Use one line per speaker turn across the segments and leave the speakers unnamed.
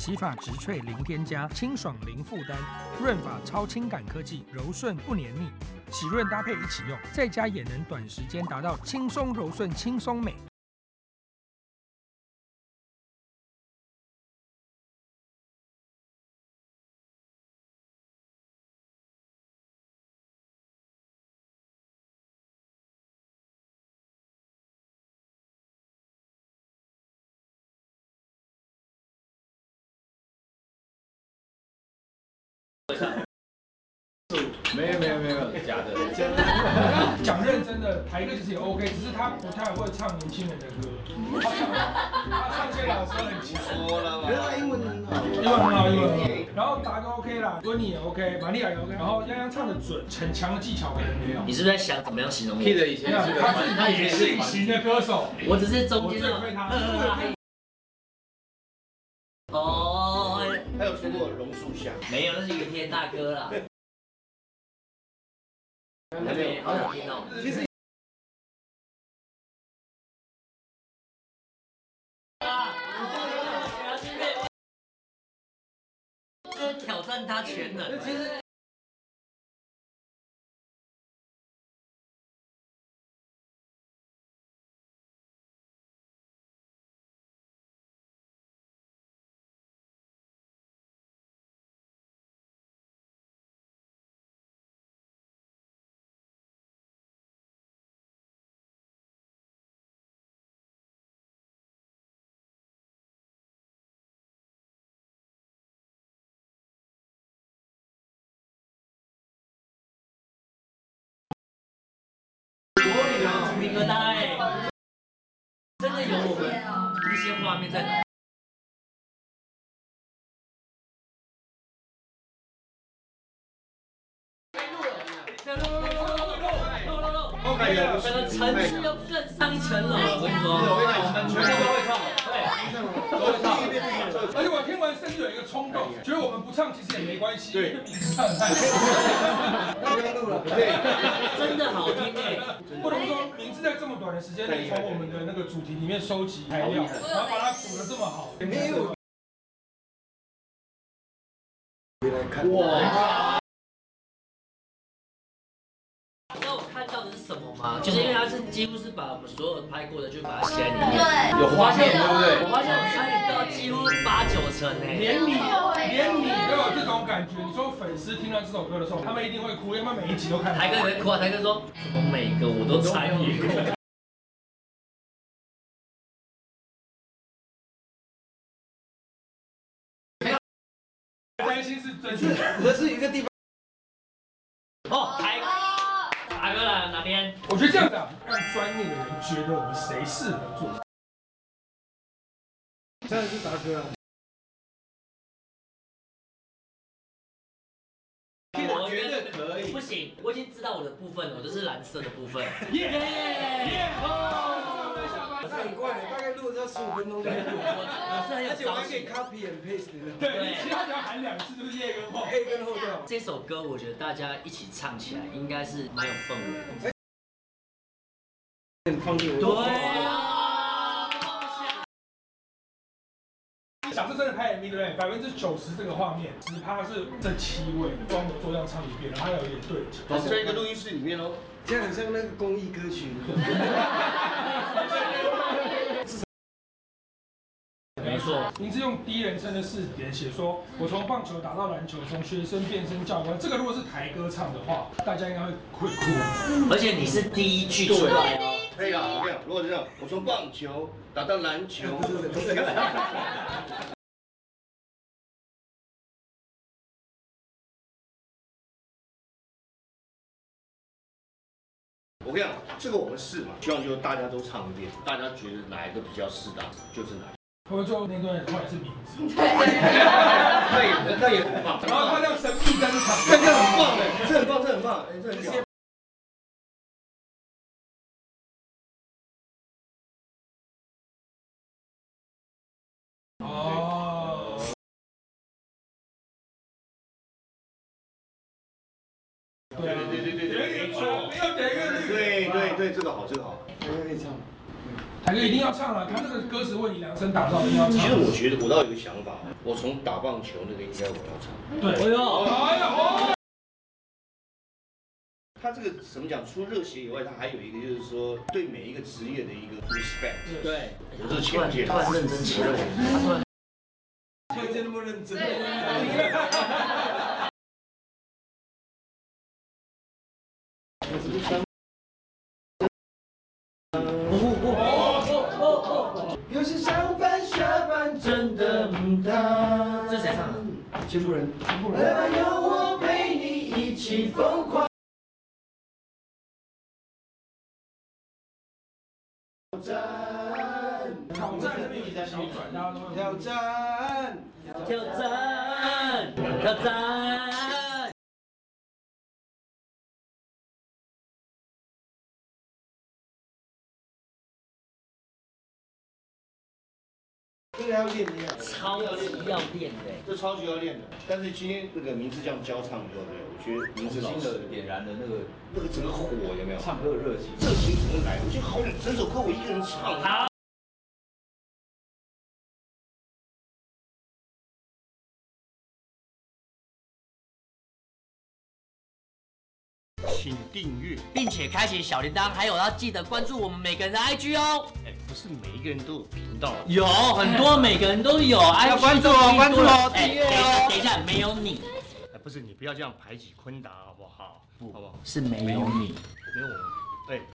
洗发植萃零添加，清爽零负担，润发超轻感科技，柔顺不黏腻，洗润搭配一起用，在家也能短时间达到轻松柔顺、轻松美。
没有，假的。
讲认真的，台哥其实也 OK， 只是他不太会唱年轻人的歌。他唱些老歌很强。
说了嘛，
可是他英文很好，
英文很好，英文很好。然后达哥 OK 啦，温妮也 OK， 玛利亚也 OK。然后泱泱唱的准，很强的技巧可能没有。
你是不是在想怎么样形容我
？Kid 以前是个
他也是隐形的歌手。
我只是中
我
间
最会他。
哦，
他有出过榕树下，
没有，那是云天大哥啦。还没，好想听哦。
其实
挑战他全能。其实。鸡皮疙瘩哎，真的有我们一些画面在脑。整个城市又更上一层楼了，我跟你说。
全部都会唱，
对，
都会唱。
而且我听完甚至有一个冲动，觉得我们不唱其实也没关系，因
对
为名字唱得太好。
不用录了，
对，
真的好听哎。
不能说名字在这么短的时间内从我们的那个主题里面收集材料，然后把它组得这么好。
没有。来看
哇！
你知道我看到的是什么吗？就是因为它是几乎是把我们所有拍过的就把它写在里面。
对，
有画面，对不对？
我发现我参与到几乎8、9成哎。
连你都有这种感觉。你说粉丝听到这首歌的时候，他们一定会哭，因为他们每一集都看。
台哥也会哭啊，台哥说怎么每个我都参与过。
担心是真的。
可是一个地方。
哦，台哥来了哪边？
我觉得这样子啊，让专业的人觉得我们谁适合做。
当然是达哥啊。
我
觉得可以
不行，我已经知道我的部分了，我就是蓝色的部分。
耶！
那很快，大概录了要15分钟。
我是很有
而且我还可以
朝气的。
copy and paste 的。
对，其他只要喊2次就是叶跟后。
A 跟后调。
这首歌我觉得大家一起唱起来应该是蛮有氛围的。
很方便。
对啊。
假设真的拍 MV 对不对？90%这个画面，10%是这7位装模作样唱一遍，然后还有一点对角。
保持在一个录音室里面哦。
这样很像那个公益歌曲。
没错。
您是用第一人称的视点写说，我从棒球打到篮球，从学生变身教官。这个如果是台歌唱的话，大家应该会哭。
而且你是第一句出来哦。
可以啦，我跟你讲，如果是这样，我从棒球打到篮球。我跟你讲，这个我们试嘛，希望就大家都唱一遍，大家觉得哪一个比较适当，就是哪一个。
我就那段话也是名字，
那也很棒。
然后他叫神秘登场，
这很棒哎，这很棒，这很棒，哎，这很屌。
哦。对，没错，没有点一个律。
对，这个好，这个好。
可以唱。
凯哥一定要唱了，他那个歌词为你量身打造，一定要唱。
其实我觉得我倒有一个想法，我从打棒球那个应该我要唱。
对，哎呦，
他这个怎么讲？除热血以外，他还有一个就是说对每一个职业的一个 respect。
对，
我是前届，
突然认真起来，他突然。
推荐那么认真。有时上班下班真的不当。
这是谁唱的？
全部人。
来吧，有我陪你一起疯狂。
挑战这边有一条小船，大家都会
挑战。
挑战，挑战。
这个要练的呀。
超级要练的。
这超级要练的，但是今天那个名字这样教唱以后，对，我觉得名字
新的点燃的那个
整个火有没有？
唱歌的热情，
热情怎么来？我觉得好，整首歌我一个人唱。
好。
请订阅，
并且开启小铃铛，还有要记得关注我们每个人的 IG 哦。
哎，不是每一个人都有频道，
有很多，每个人都有 IG，
要关注哦，关注哦，
哎，
订阅哦。
等一下，没有你，
哎，不是你不要这样排挤昆达好不好？不，好不好？
是没有你。
没有我，哎。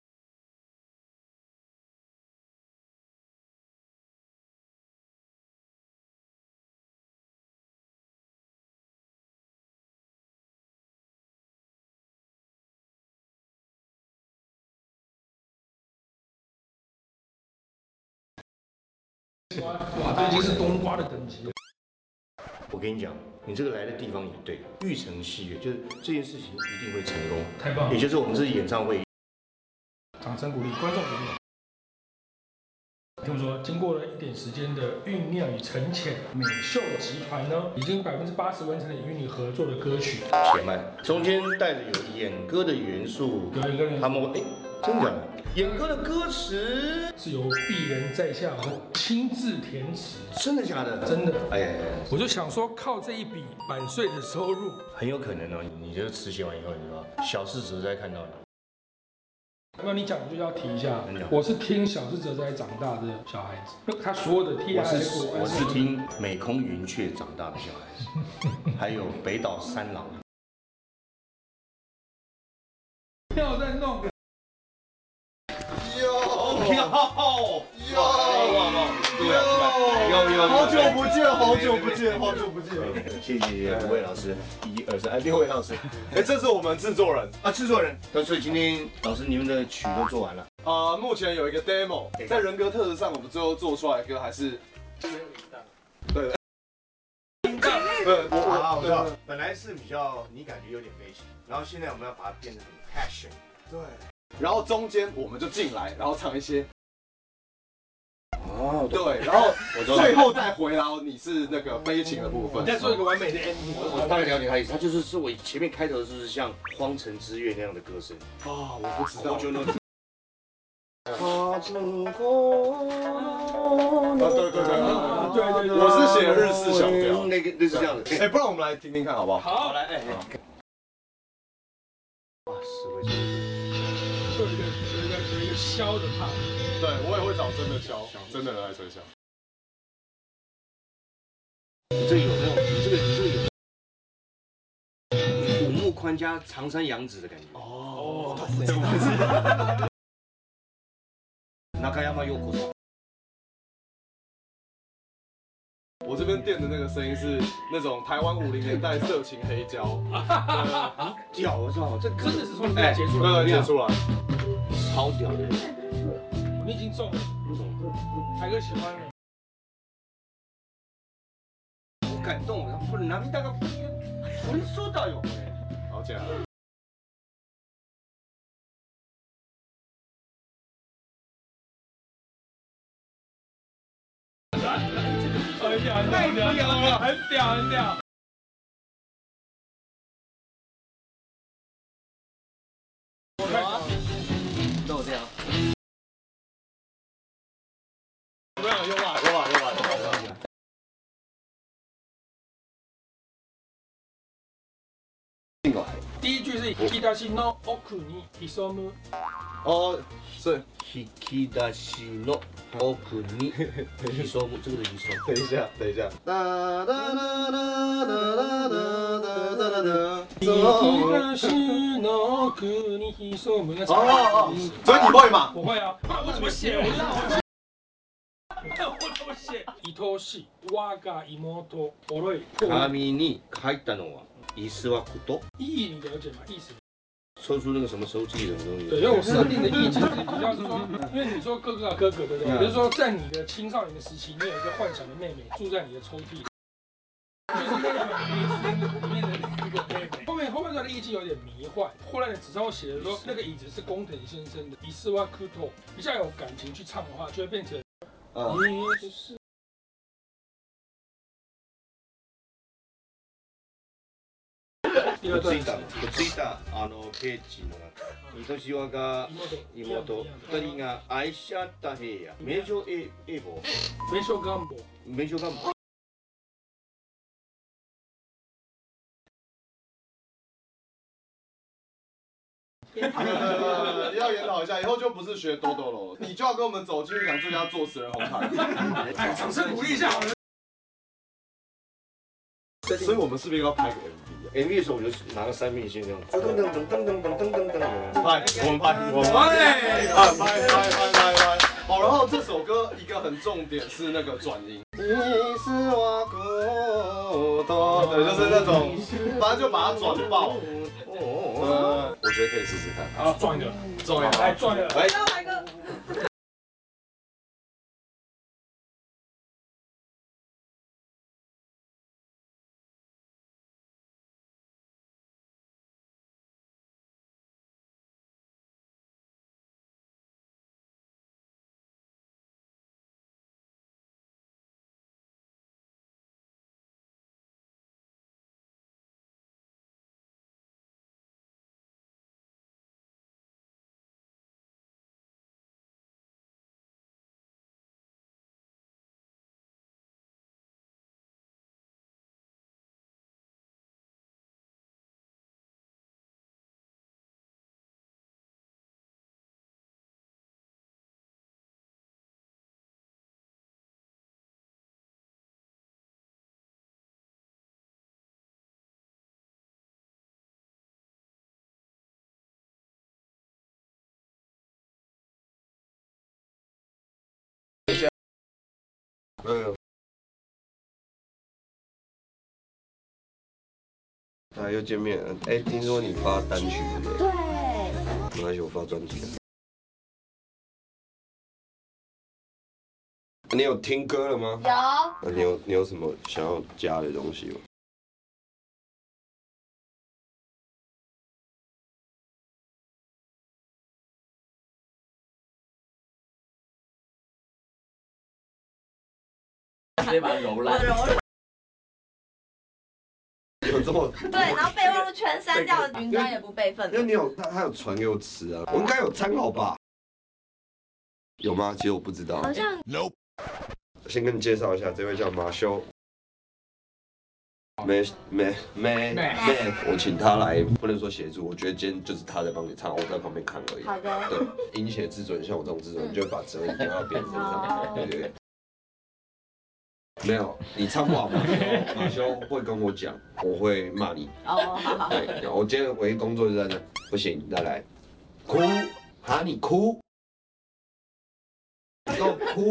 哇，这已经是冬瓜的等级了。
我跟你讲，你这个来的地方也对，玉成戏院，就是这件事情一定会成功。
太棒了！
也就是我们这演唱会，
掌声鼓励，观众鼓励。听我说，经过了一点时间的酝酿与沉潜，美秀集团呢，已经80%完成了与你合作的歌曲。
且慢，中间带着有演歌的元素，
有一个人
他们哎，真的假的？演歌的歌词
是由鄙人在下亲自填词，
真的假的？
真的。
哎呀，
我就想说，靠这一笔版税的收入，
很有可能哦。你这个词写完以后，你知道，小四哲在看到你。
那你讲就要提一下，我是听小四哲在长大的小孩子，他所有的 TIF，
我是听美空云雀长大的小孩子，还有北岛三郎。
不要再弄了。
有，
好久不见，好久不见，好久不见。
谢谢5位老师，1、2、3、6位老师。
哎，这是我们制作人
啊，制作人。所以今天老师你们的曲都做完了。
目前有一个 demo， 在人格特质上，我们最后做出来的歌还是对的。
我知道，本来是比较你感觉有点悲情，然后现在我们要把它变得很 passion。
对。然后中间我们就进来，然后唱一些。
哦，
对，然后最后再回到你是那个悲情的部分，
再做一个完美的 ending。
我大概了解他意思，他就是我前面开头就是像《荒城之月》那样的歌声。
啊，我不知道。
就那。
对，我是写日式小调，
那个是这样的。
哎，不然我们来听听看好不好？
好，
来，哎，
哇，死会
有一个箫的part。
对，我也会找真的箫，真的人来吹箫。
你这个有那种，你这个有五木宽加长山洋子的感觉。
哦，
中山优子。
我这边垫的那个声音是那种台湾50年代色情黑胶。
屌，我操，这
真的是从里面结出来的，
接出来，
超屌的。
你已经中了，凯哥喜欢了。
好感动，不能涙が降りそうだよ。
好假。
太屌了，很屌很屌。
漏掉。
里引き出しの奥に潜む。
哦，是。
引き出しの奥に潜む，这个的潜む。
等一下，等一下。哒哒哒哒哒哒哒哒哒哒。
引き出しの奥に潜む。
哦，所以你会吗？
我会啊，不然我怎么写？我怎么写？愛しい我が妹おろい。
紙に書いたのは椅子はこと。
意义你了解吗？意思？
抽出那个什么收记的东西。
对，因为我设定的意其实比较是说，因为你说哥哥啊哥哥，对不对？比如说在你的青少年的时期，你有一个幻想的妹妹住在你的抽屉里，就是那本迷思里面的那个妹妹。后半段的意境有点迷幻，后来的纸上会写的说那个椅子是工藤先生的，伊斯瓦库托，比较有感情去唱的话，就会变成也是。
くっついたページの中、愛しわが妹、二人が愛し合った部屋、名所英語、
名所願望。
名所願望。
要研讨一下，以后就不是学多多了，你就要跟我们走进去讲最佳作词人红毯。
掌声鼓励一下。
所以我们是不是要拍个 MV？MV
的时候我就拿个三面线这样，噔噔噔噔噔噔噔噔噔，
拍，我们拍。好，然后这首歌一个很重点是那个转音。对，就是那种，反正就把它转爆。我觉得可以试试看。
好，转一个，来转一个，
来。
又见面了。哎，听说你发单曲对不对？
对。
没关系，我发专辑了。你有听歌了吗？
有。
那你有什么想要加的东西吗？
直接把它揉烂。
有这么
对，然后备忘录全删掉，云端也不备份。
因为你有他有传给我词啊，我应该有参考吧？有吗？其实我不知道。
好像。
No。先跟你介绍一下，这位叫马修。没，我请他来，不能说协助，我觉得今天就是他在帮你唱，我在旁边看而已。
好的。
对，音写自尊，像我这种自尊，就会把责任丢到别人身上。对。没有，你唱不好，马修会跟我讲，我会骂你。
哦，好。
对，我今天唯一工作就在那，不行，再来，哭，喊你哭，你给我哭。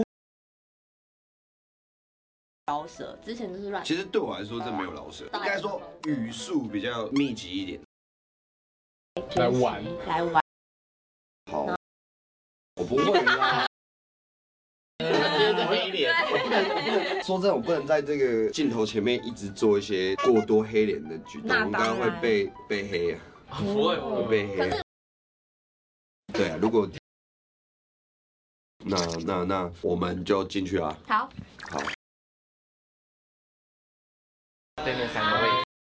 饶舌之前就是乱。
其实对我来说，这没有饶舌，应该说语速比较密集一点。
来玩。
好，我不会啦。
黑脸，
说真的，我不能在这个镜头前面一直做一些过多黑脸的举动，我应该会被黑啊，
不会
被黑。对啊，如果那我们就进去啊。
好。
对面3个位置。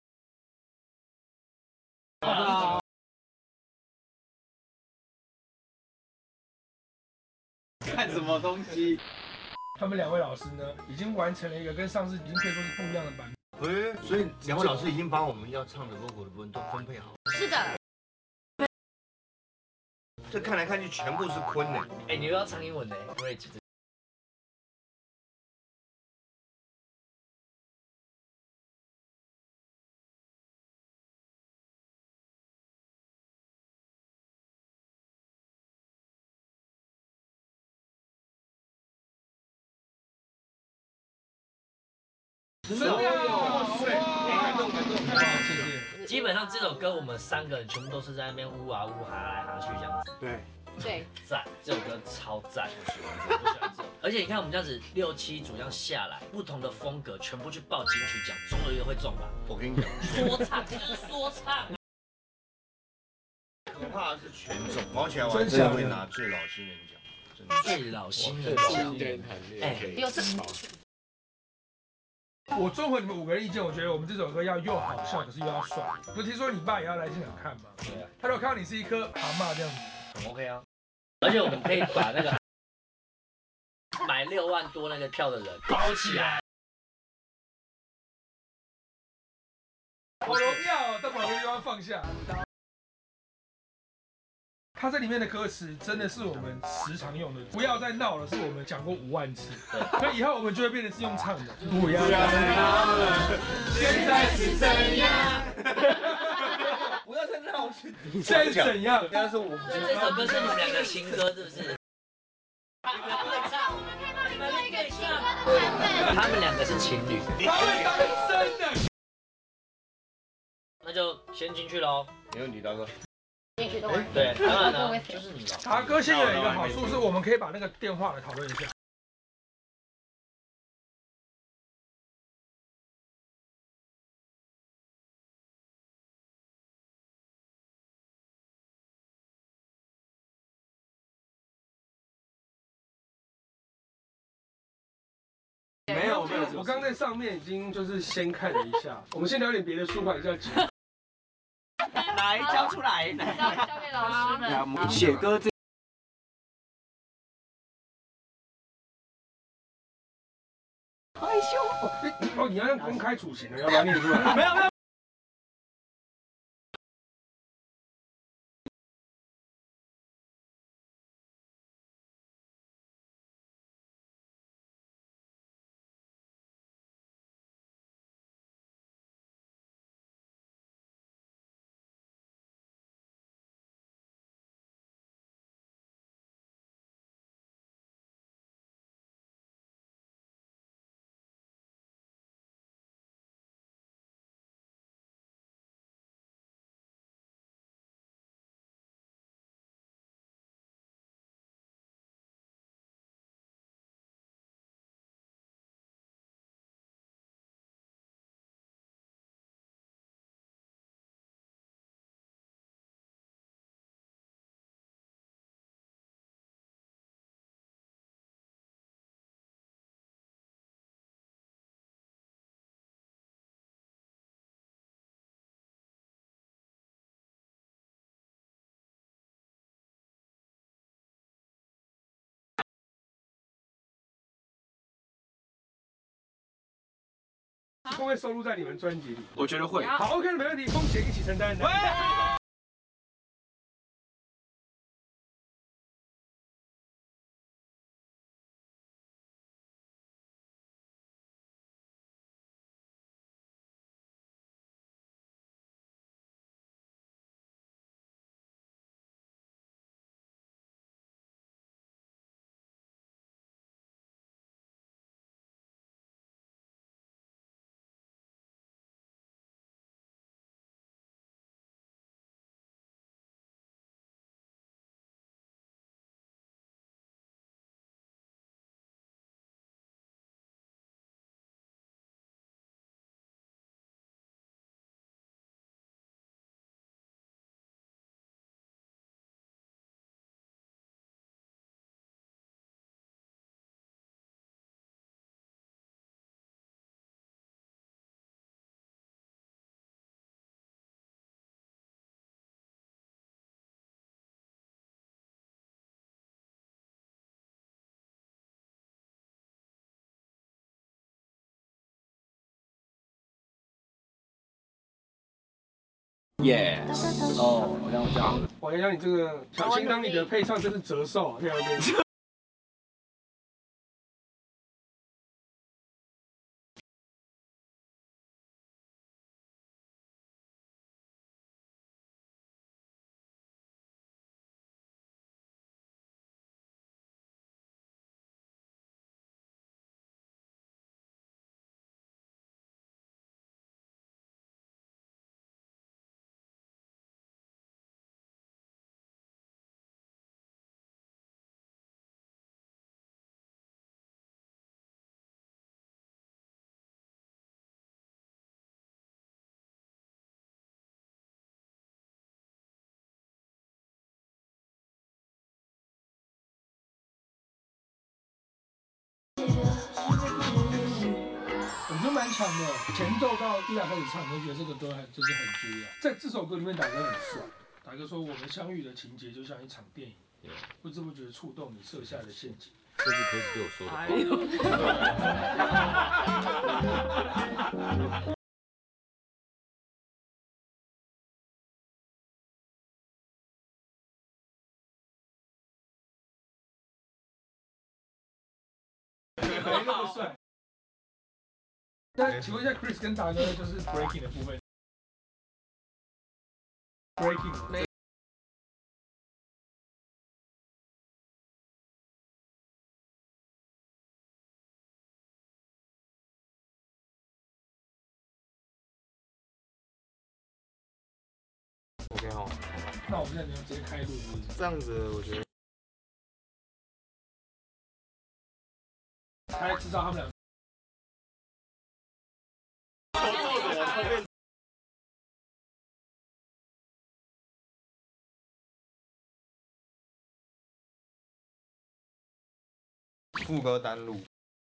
看什么东西？
他们2位老师呢，已经完成了一个跟上次已经可以说是不一样的版本。
所以2位老师已经把我们要唱的 logo 的部分都分配好。
是的。
这看来看去全部是坤呢。
哎，你又要唱英文呢 ？Great。
是啊，
感动感动，
谢谢。
基本上这首歌我们3个人全部都是在那边呜啊呜哈来哈去这样子。
对。
对，
赞，这首歌超赞，我喜欢这首。而且你看我们这样子6、7组这样下来，不同的风格全部去报金曲奖，总有一个会中吧？
我跟你讲，
说唱就是说唱。
可怕的是全中，毛起来我真的会拿最老新人奖，真的。
最老新人奖，哎，
有这。
我综合你们5个人意见，我觉得我们这首歌要又好笑，可是又要帅。不是听说你爸也要来现场看吗？
对啊，
他如果看到你是一颗蛤蟆这样子，
很 OK 啊。而且我们可以把那个买6万多那个票的人包起来。
好荣耀哦！但把这个地方放下。他这里面的歌词真的是我们时常用的，不要再闹了，是我们讲过5万次。所以以后我们就会变成是用唱的。不要再闹了，现在是怎样？
不要再闹了，
现在是怎样？
但是我
这首歌是你们2个情歌，是不是？
我们可以帮你做一个情歌的版本。
他们2个是情侣，
他们单身的。
那就先进去喽。
没问题，大哥。
对，当然了，就是你了。
达哥现在有一个好处是，我们可以把那个电话来讨论一下。
没有，
我刚在上面已经就是先看了一下，我们先聊点别的，舒缓一下情绪。
来交出来，
交给老师们。
写歌这。害羞。
哦，你要用公开处刑的，要不要念出来？
没有。
会不会收录在你们专辑里？
我觉得会。
好 ，OK，没问题，风险一起承担。
Yes。哦，好像我这样。
王洋洋，你这个小青当你的配唱真是折寿啊！这样子。我觉得蛮强的，前奏到伊达开始唱，你就觉得这个歌就是很注意啊。在这首歌里面，达哥很帅。达哥说，我们相遇的情节就像一场电影，不知不觉触动你设下的陷阱。
这是可以对我说的。
没那么帅。那请问一下 ，Chris 跟达哥就是 breaking 的部分 ，breaking。
OK 好，
那我们现在直接开录，
这样子我觉得。
他知道他们俩。
副歌单录。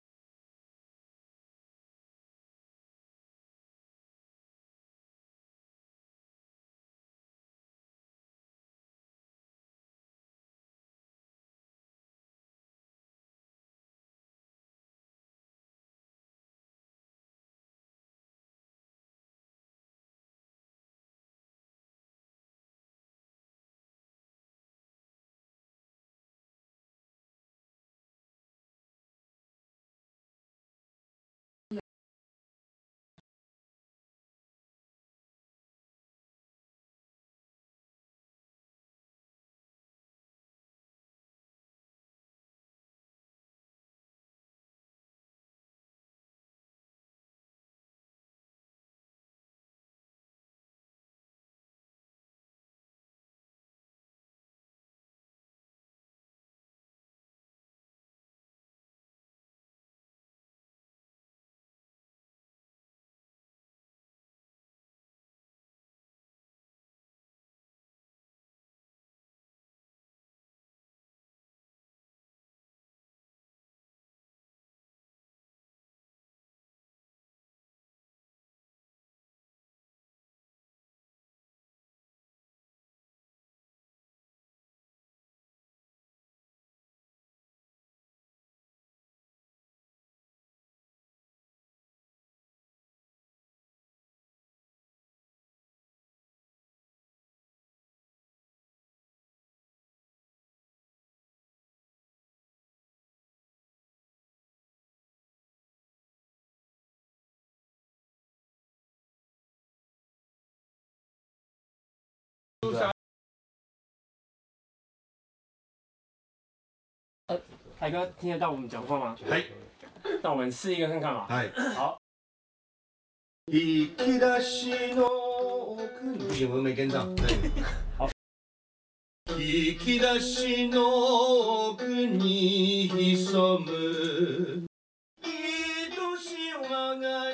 海哥听得到我们讲话吗？
はい。
那我们试一个看看嘛。
はい。
好。
引き出しの奥に。不行，我没跟上。
好。
引き出しの奥に潜む愛しい我が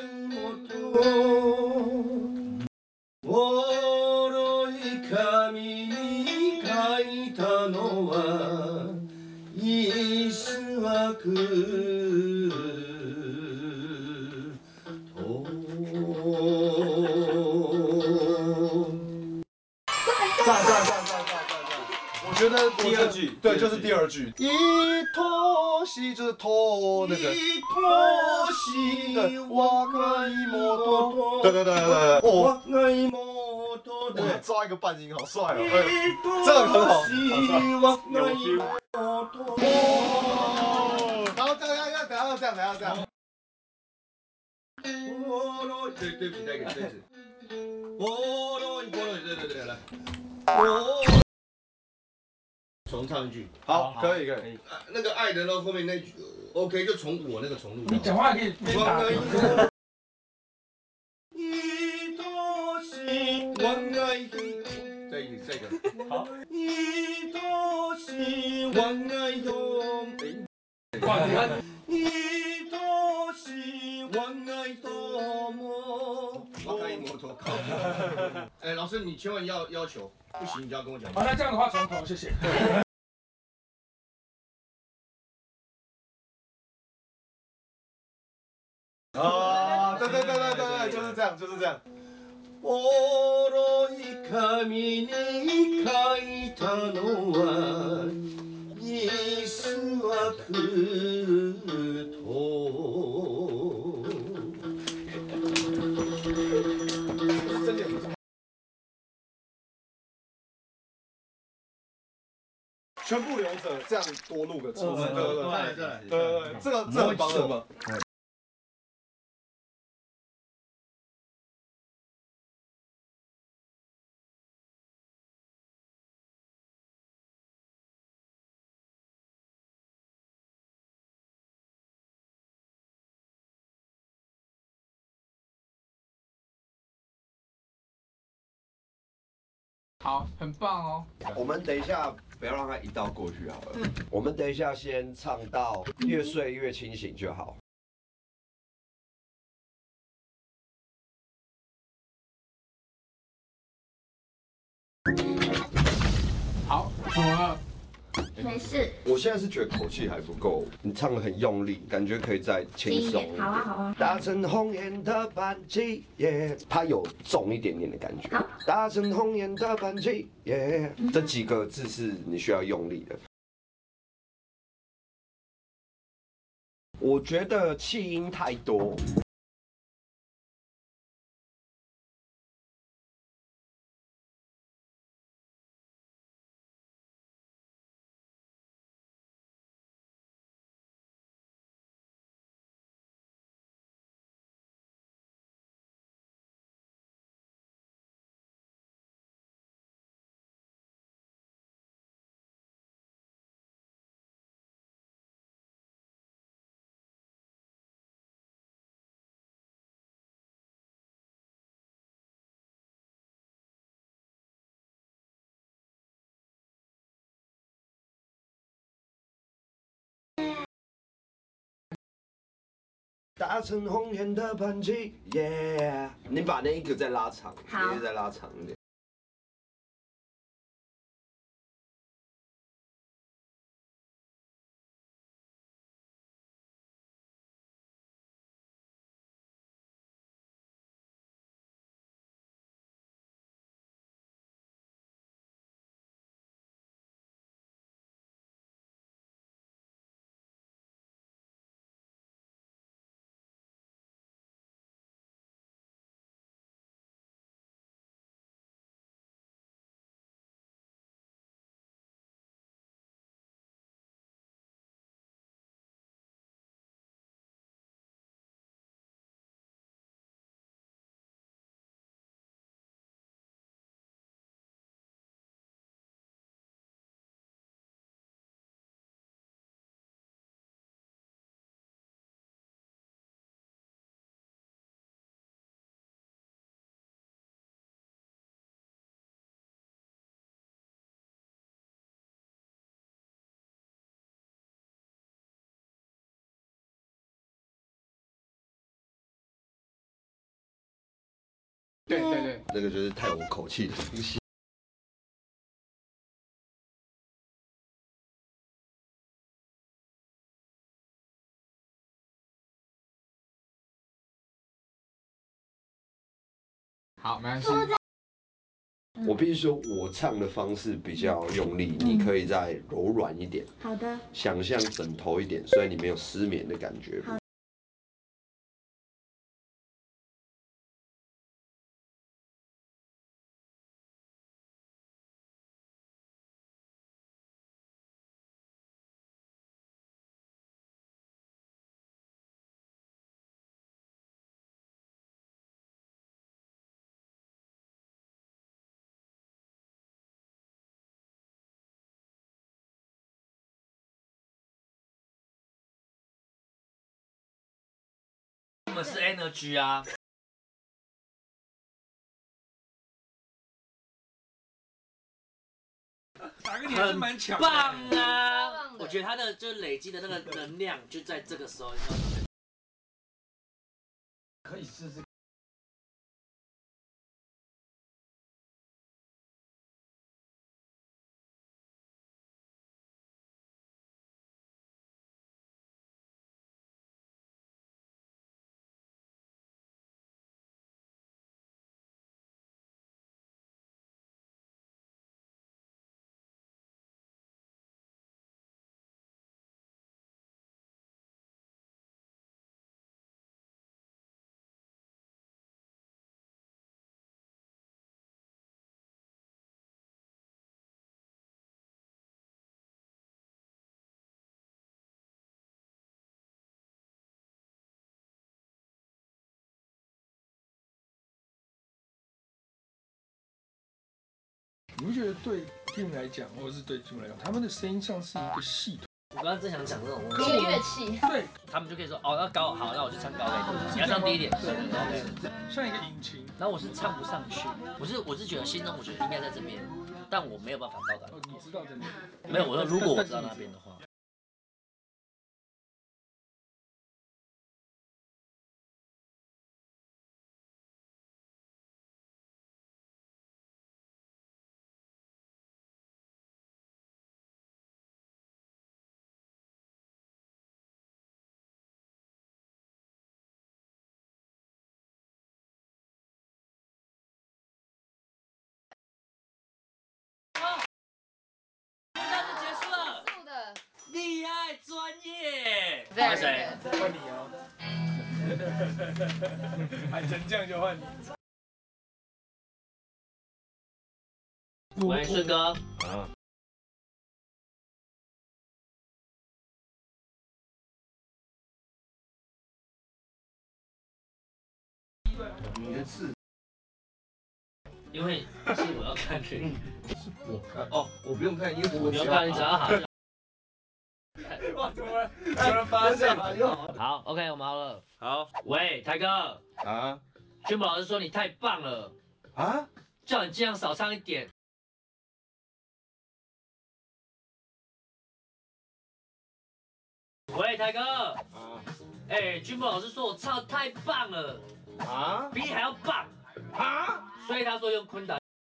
妹。脆い紙に書いたのは一枠
我觉得第二句，对，就是第二句。一托西就是托那个。
愛しい
我が妹。对对对对对。
我が妹
哇，抓一个半音，好帅哦！这个很好，好帅，有 feel。然后等下这样。对不起，再一次。对，来。
重唱一句。
好，可以。
那个爱的呢，后面那句 OK， 就从我那个重录。
你讲话也可以边打。
再一个。
好。
哎，老师，你千万要求，不行你就要跟我讲。
好，那这样的话从头，谢谢。
啊，对，就是这样。
黒い紙に書いたのはイスワクと。
全部留着，这样多录个出声。
对，
这个很棒。
好，很棒哦。
我们等一下不要让他一道过去好了。我们等一下先唱到越睡越清醒就好。
好，怎么了？
没事。
我现在是觉得口气还不够，你唱的很用力，感觉可以再轻松一点。
好。
搭乘红颜的班机，耶，它有重一点点的感觉。
好。
搭乘红颜的班机，耶，这几个字是你需要用力的。我觉得气音太多。搭乘红颜的班机，耶！你把那一个再拉长，
好，
再拉长一点。
对，
那个就是太有口气的东西。
好，没关系。
我必须说，我唱的方式比较用力，你可以再柔软一点。
好的。
想象枕头一点，虽然你没有失眠的感觉。
们是 energy 啊。
打个你还是蛮强的，
棒啊！我觉得他的就是累积的那个能量，就在这个时候。
可以试试。
你们觉得对 Tim 来讲，或者是对 Tim 来讲，他们的声音像是一个系统？
我刚刚正想讲这种东
一
西，
个乐器，
对，
他们就可以说哦，要高好，那我就唱高一点，你要唱低一点，对对。
像一个引擎。
然后我是唱不上去，我是觉得心中我觉得应该在这边，但我没有办法到达。
哦，你知道真的？
没有，我说如果我知道那边的话。厉害，专业。换谁？
换你哦。喊成这样就换你。
喂，顺哥。
啊。你的字。
因为是我要看你。
是我看哦，我不用看，因为我
你要看，你只要喊。
哇，突然发现，
好 ，OK， 我们好了。
好，
喂，台哥。
啊。
君宝老师说你太棒了。
啊？
叫你尽量少唱一点。喂，台哥。
啊。
哎，君宝老师说我唱的太棒了。
啊？
比你还要棒。
啊？
所以他说用昆达。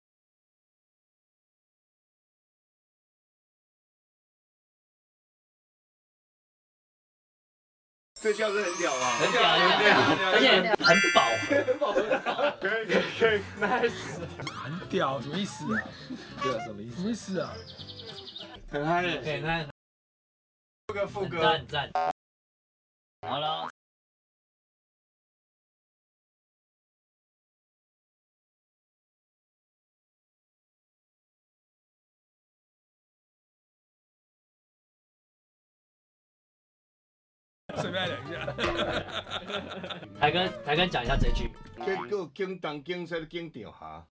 这叫是很屌啊！
很屌，而且很饱和。
可以 ，nice。
很屌，什么意思啊？
对啊，什么意思？
什么意思啊？
很嗨耶！
对，那
副歌，
很赞。好了。
顺便聊一下。
台哥讲一下这句。
结果京东竞赛竞调下。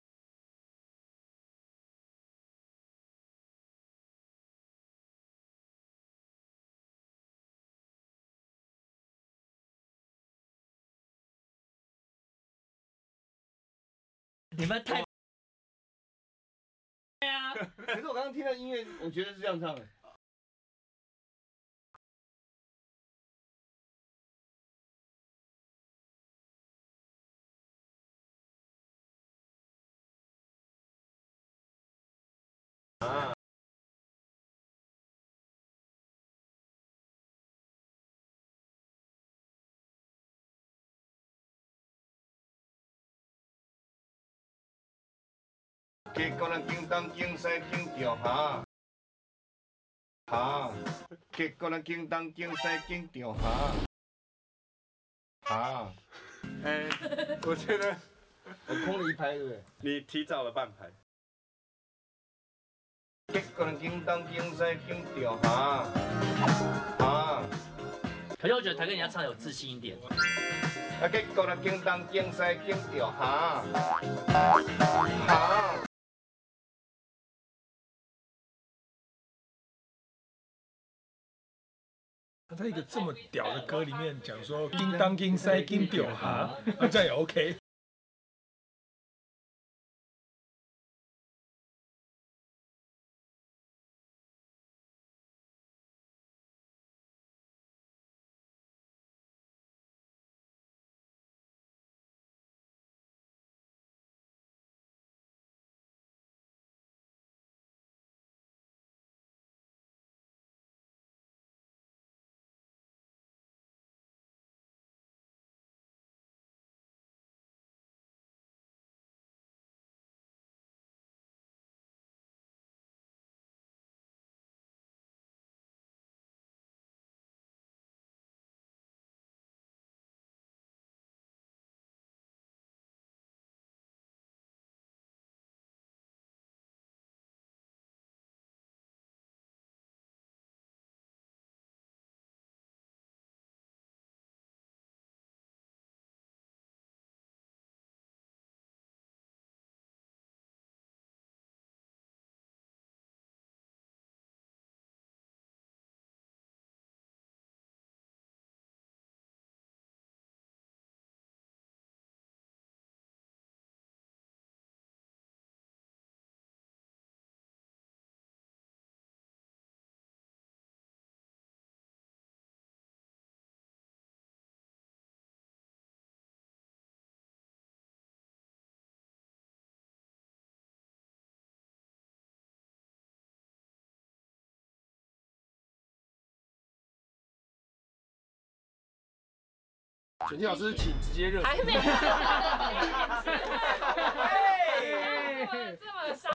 你们太。对啊。
可是我刚刚听到音乐，我觉得是这样唱的。啊。结果咱京东竞赛竞调下。啊。结果咱京东竞赛竞调下。啊。
哎，我觉得
我空了一拍，对不对？
你提早了半拍。
结果咱京东竞赛竞调下。啊。
可是我觉得台哥你要唱有自信一点。
啊，结果咱京东竞赛竞调下。啊。
他在一个这么屌的歌里面讲说“叮当叮塞叮屌哈”，那这样也 OK。
卷弟老师，请直接热。
还没有。这么伤。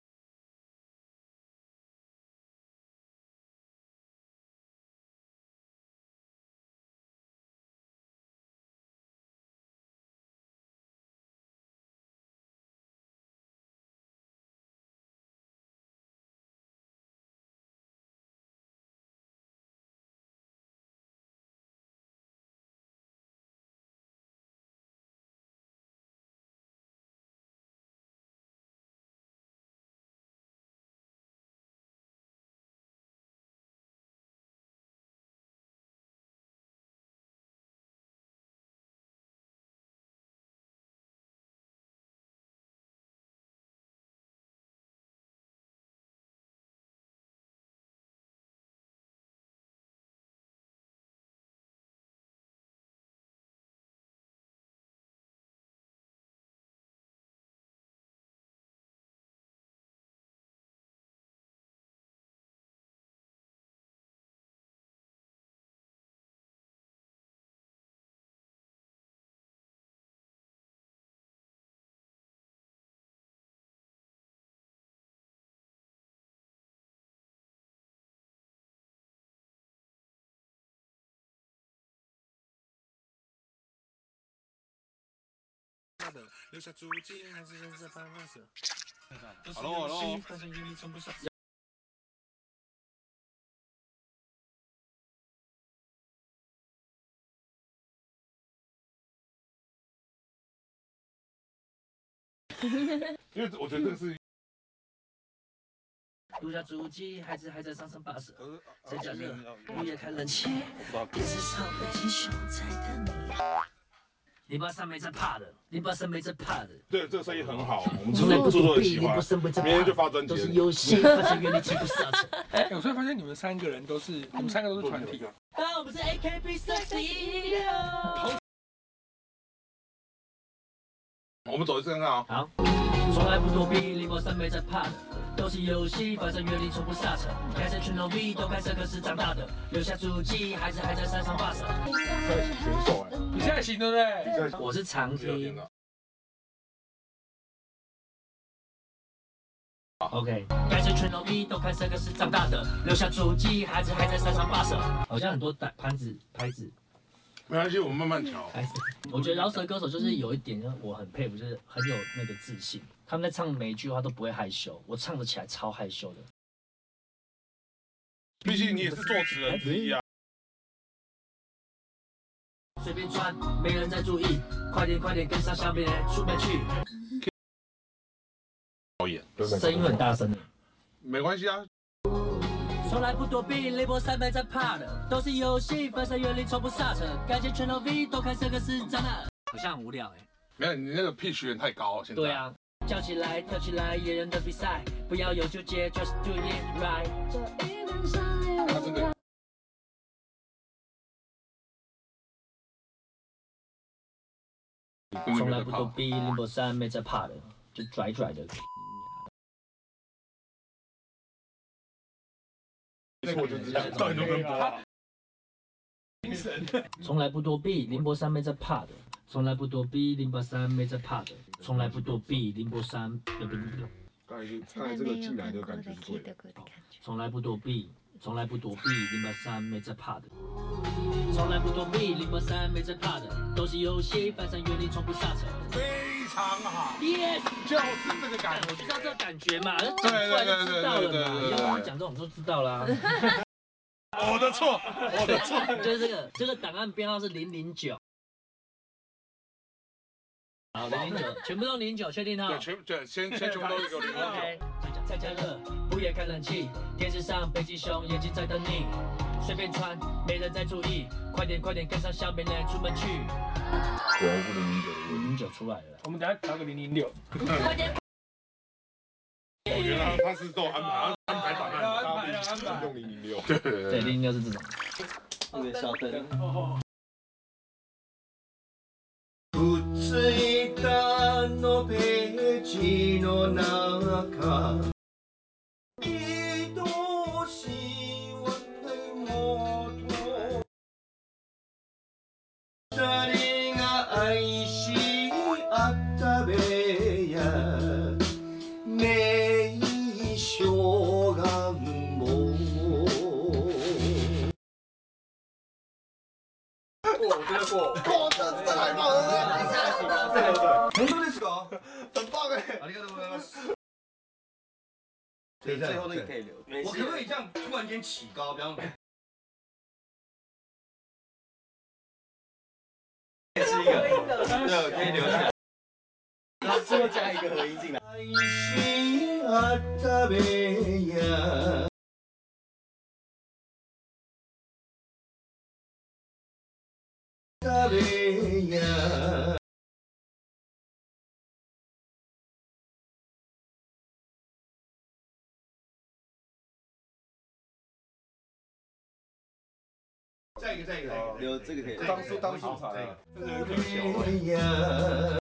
留下足迹，还是人生繁华色。
Hello，
反正眼里从不少。
因为我觉得这个是
留下足迹，孩子还在上巴士，在家热，
我
午夜开冷气，
不知道。
电视上的金熊在等你。你把三没在怕的，你把三没在怕的。
对，这个声音很好，我们制
从来不
作
躲避，你
很喜欢
不。生不在
明天就发专辑
都是
了。
游戏，反正原理骑不刹车。
我突然发现你们三个人都是，你们三个都是团体。
我们是 AKB48。
我们走一次看看啊。
好，从来不躲避，你把三没在怕的。都是游戏，反正原理从不刹车。开车去弄逼，都开车可是长大的，留下足迹，孩子还在山上跋涉。
选手哎，
你现在行对不对？
我是常听。OK， 开车去弄逼，都开车可是长大的，留下足迹，孩子还在山上跋涉。好像很多拍子。
没关系，我们慢慢调。
我觉得饶舌歌手就是有一点，我很佩服，就是很有那个自信。他们在唱每一句话都不会害羞，我唱得起来超害羞的。
毕竟你也是作词人之一啊。
随便转，没人在注意，快点跟上小别出门去。
表演，
声音很大声的。
没关系啊。
从从来不躲避，雷波三没在怕的，都是游戏，翻山越岭从不刹车，感谢全都 V 都开这个是长大，好像很无聊哎。
没有，你那个 pitch 有点太高，现在。
对啊，叫起来跳起来，野人的比赛，不要有纠结 ，just do it right。
他真的。
从来不躲避，林波山没在怕的，就拽拽的。
那个我就知道，到底能不能播？
从来不躲避，林波山没在怕的。从来不躲避，林波山没在怕的。从来不躲避，林波山。
刚才这个进来的感觉是对的。
从来不躲避，从来不躲避，林波山没在怕的。从来不躲避，林波山没在怕的，都是游戏，翻山越岭从不刹车。
非常好
，yes，
就是这个感觉，
就是要这个感觉嘛，讲出来就知道了嘛。以后我讲这种就知道啦。
我的错，我的错。
就是这个档案编号是009。好，009，全部都009，确定哈？
对，先全部都有009。
再加热，不也开冷气？电视上北极熊眼睛在等你，随便穿，没人在注意。快点跟上小美人出门去。
果然是
009出来了。
我们等下调个006。
快点。
原来他是都安排档案，用006。对
，006是这种。
那个小灯。
くっついたのページの中愛しい我的妹二人が愛し合った部屋名所がも
过，这太棒了！
本当ですか？很棒哎！ありがとうございます。最后那个可以留。我可不可以这样突然间起高，比方？是一个，对，可以留下来。然后最后加一个合音进来。再一个，留这个可以当素材，这个很可笑。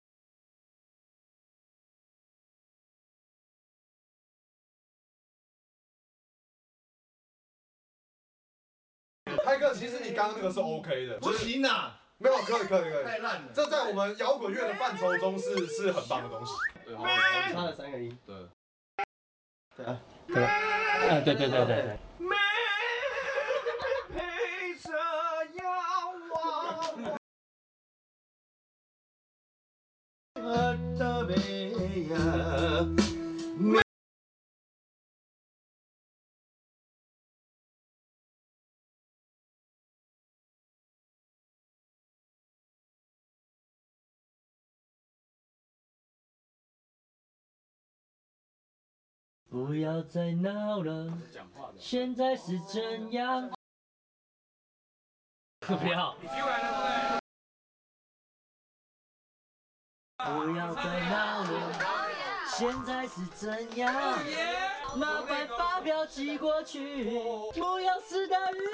泰哥，其实你刚刚那个是 OK 的，
不行啊，
没有，可以，
太烂了。
这在我们摇滚乐的范畴中是很棒的东西。
差了3个音。
对。
对啊。
对。
陪着仰望。
不要再闹了，现在是怎样？不要。不要再闹了，现在是怎样？麻烦发票寄过去，不要死大鱼。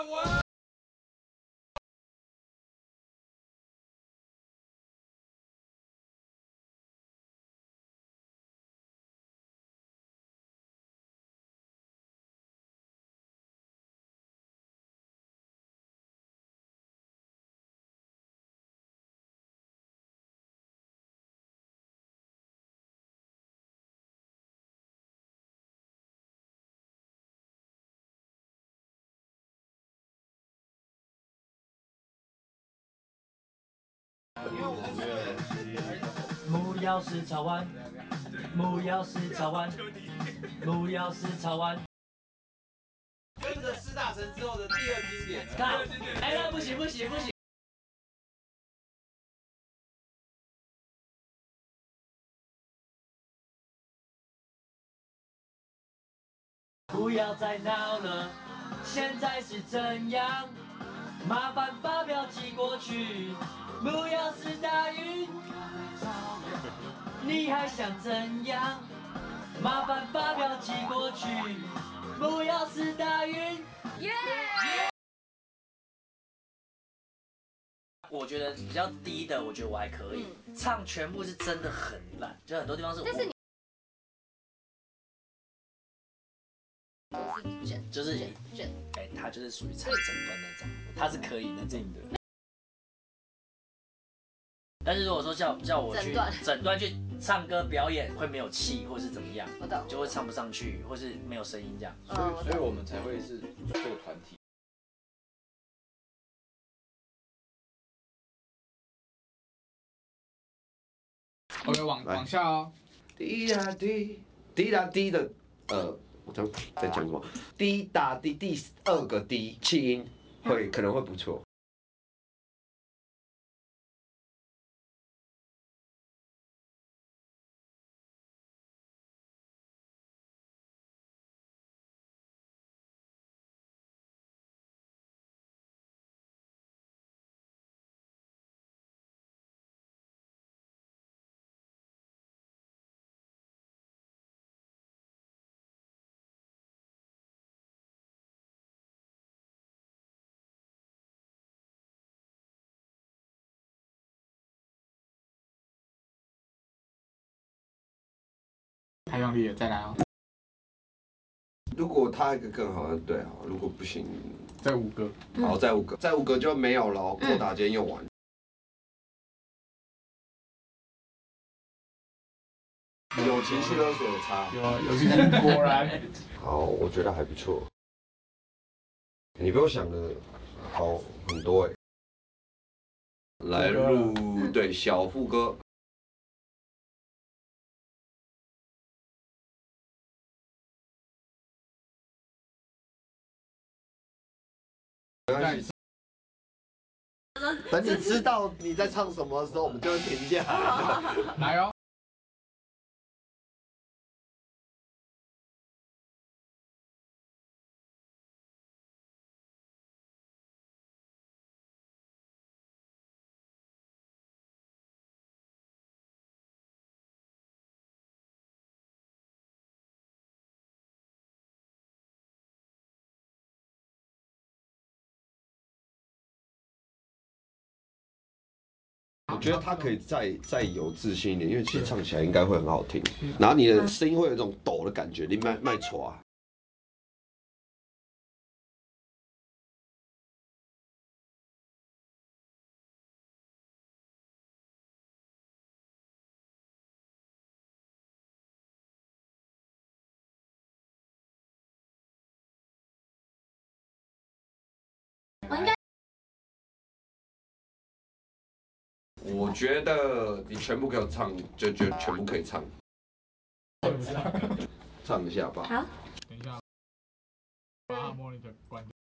木曜是炒湾，木曜是炒湾，木曜是炒湾。
跟着四大神之后的第2经典。
靠！哎，那不行。不要再闹了，现在是怎样？麻烦发票寄过去，不要是大运。你还想怎样？麻烦发票寄过去，不要是大运。耶！我觉得比较低的，我觉得我还可以。唱全部是真的很烂，就很多地方是。但是你就是卷，哎，他就是属于唱整段那种，他是可以的进的。但是如果说叫我去整段去唱歌表演，会没有气，或是怎么样，就会唱不上去，或是没有声音这样。
所以我们才会是做团体。
OK， 往下哦。
滴答滴，滴答滴的，我刚在讲什么？滴答滴，第2个滴，气音可能会不错。
太用力了，再来哦。
如果他一个更好，那对好；如果不行，
再5个。
好，再5个，再5个就没有了，扣打今天用完。有情绪勒索有差，
有情绪果然。
好，我觉得还不错。你比我想的好很多哎。来入对小副歌。
等你知道你在唱什么的时候，我们就会停下来。
来哦。
我觉得他可以再有自信一点，因为其实唱起来应该会很好听。然后你的声音会有一种抖的感觉，你卖错啊。我觉得你全部给我唱，就全部可以唱，唱一下吧。
好，等一下，把哈莫尼的关掉。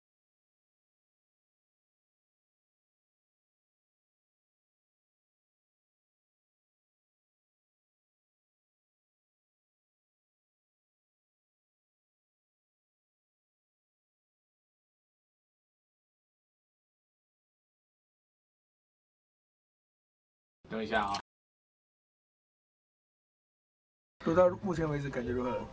等一下啊。
录到目前为止感觉如何？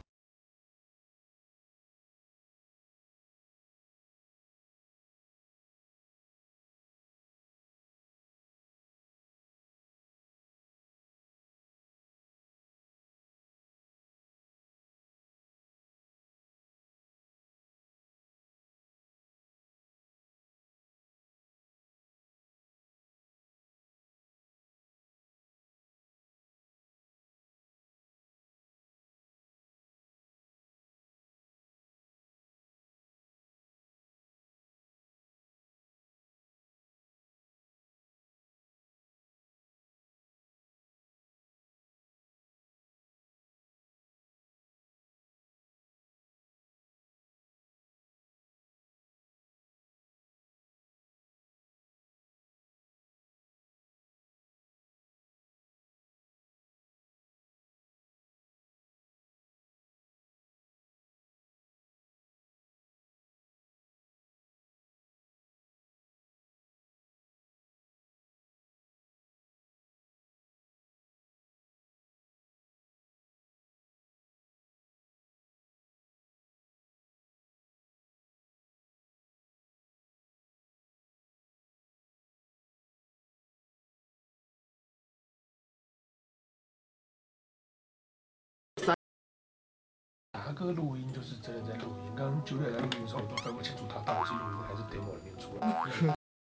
达哥录音就是真的在录音，刚刚 Julia 在录音的时候，我都分不清楚他到底是录音还是 demo 里面出来。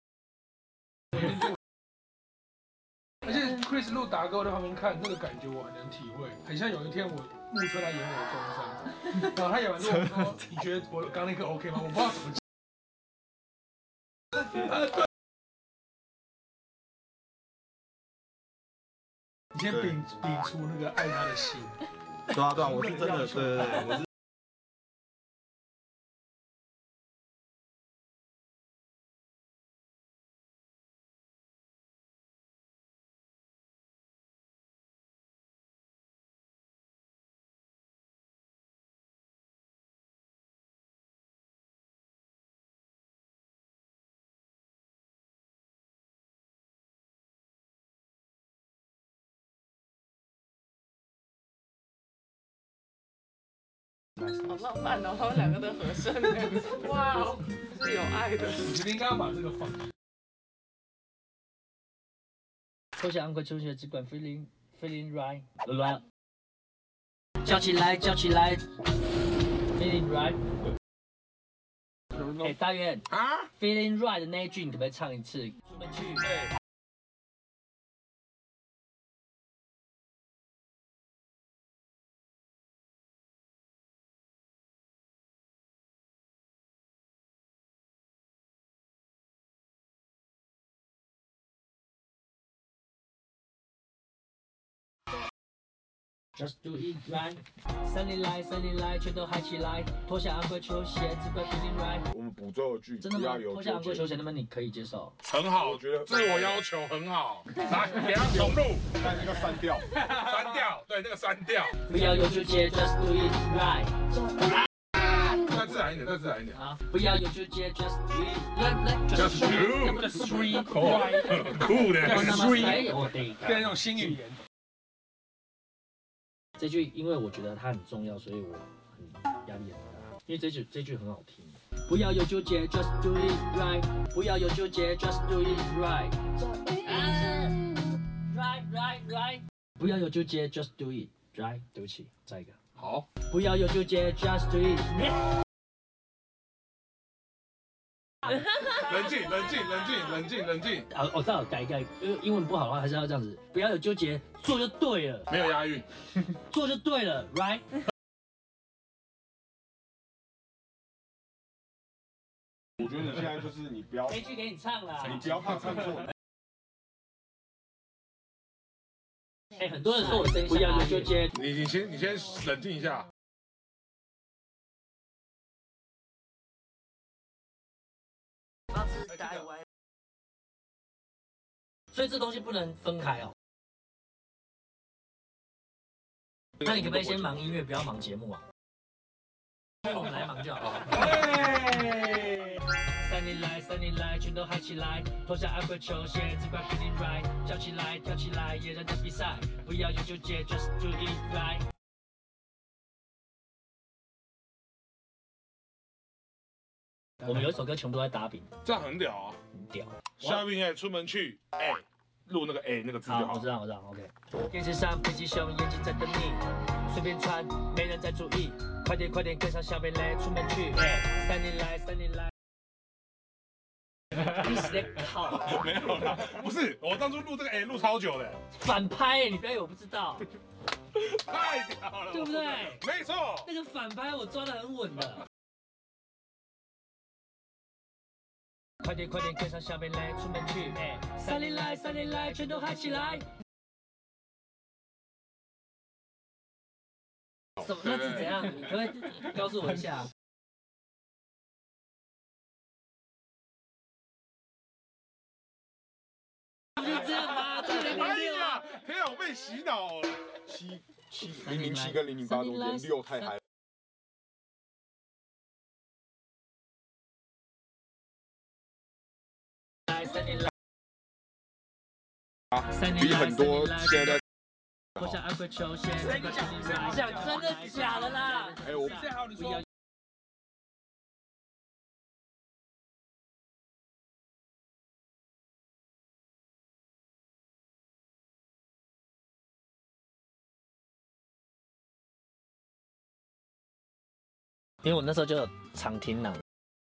而且 Chris 录达哥，我在旁边看，那个感觉我很能体会，很像有一天我木村来演我的工伤，然后他演完之后我说：“你觉得我刚那个 OK 吗？”我不知道怎么讲。你先摒出那个爱他的心。
对啊，我是真的，对，我是。
好浪漫哦，他们两个的和声，哇哦，是有爱的。
我觉得应该要把这个放进。
投降快球鞋只管 feeling right， 叫起来叫起来 ，feeling right。哎，大元啊 ，feeling right 的那一句你可不可以唱一次？出门去。Just do it right， 3来，全都嗨起来，脱下昂贵球鞋，只管 feeling right。
我们补最后一句，
真的吗？脱下昂贵球鞋，那么你可以接受？
很好，我觉得自我要求很好。来，给他重录，
但那个删掉，
删掉，对，那个删掉。
不要有纠结 ，Just do it right。
再自然一点，再自然一点。
好，不要有纠结 ，Just do it，Just
do
the three
right，酷的
three， 变那种新语言。
这句因为我觉得它很重要，所以我很压力很大。因为这句很好听。不要有纠结 ，Just do it right。不要有纠结 ，Just do it right。right。不要有纠结 ，Just do it right。对不起，再一个。
好。
不要有纠结 ，Just do it。
冷静。
好，我再好改一改，因为英文不好的话还是要这样子。不要有纠结，做就对了。
没有押韵。
做就对了 ，right。
我觉得你现在就是你不要，
这句给你唱了，
你不要怕唱错。
哎，很多人说我声音不要有纠结。
你先冷静一下。
所以这东西不能分开哦。那你可不可以先忙音乐，不要忙节目啊？我们来忙就好。3来，全都嗨起来，脱下昂贵球鞋，只管 feeling right， 叫起来，跳起来，也认真比赛，不要有纠结 ，just do it right。我们有一首歌全部都在打饼，
这样很屌啊！
很屌。
下面出门去，录那个那个字就好。
我知道 ，OK。电视上北极熊眼睛在等你，随便穿，没人在注意，快点跟上小贝雷，出门去。3来。你是在靠？
没有啦，不是，我当初录这个录超久的。
反拍，你不要以为我不知道。
太屌了，
对不对？
没错，
那个反拍我抓得很稳的。快点跟上小贝雷，出门去。3来，全都嗨起来。什么？那是怎样？你可不可以告诉我一下？就这样吧，这006啊！
天啊，我被洗脑了。
007跟008都连6太嗨了。比很多现在。
脱下昂贵球鞋，讲真的假的啦？
我
不要。
因为我那时候就有常听囊。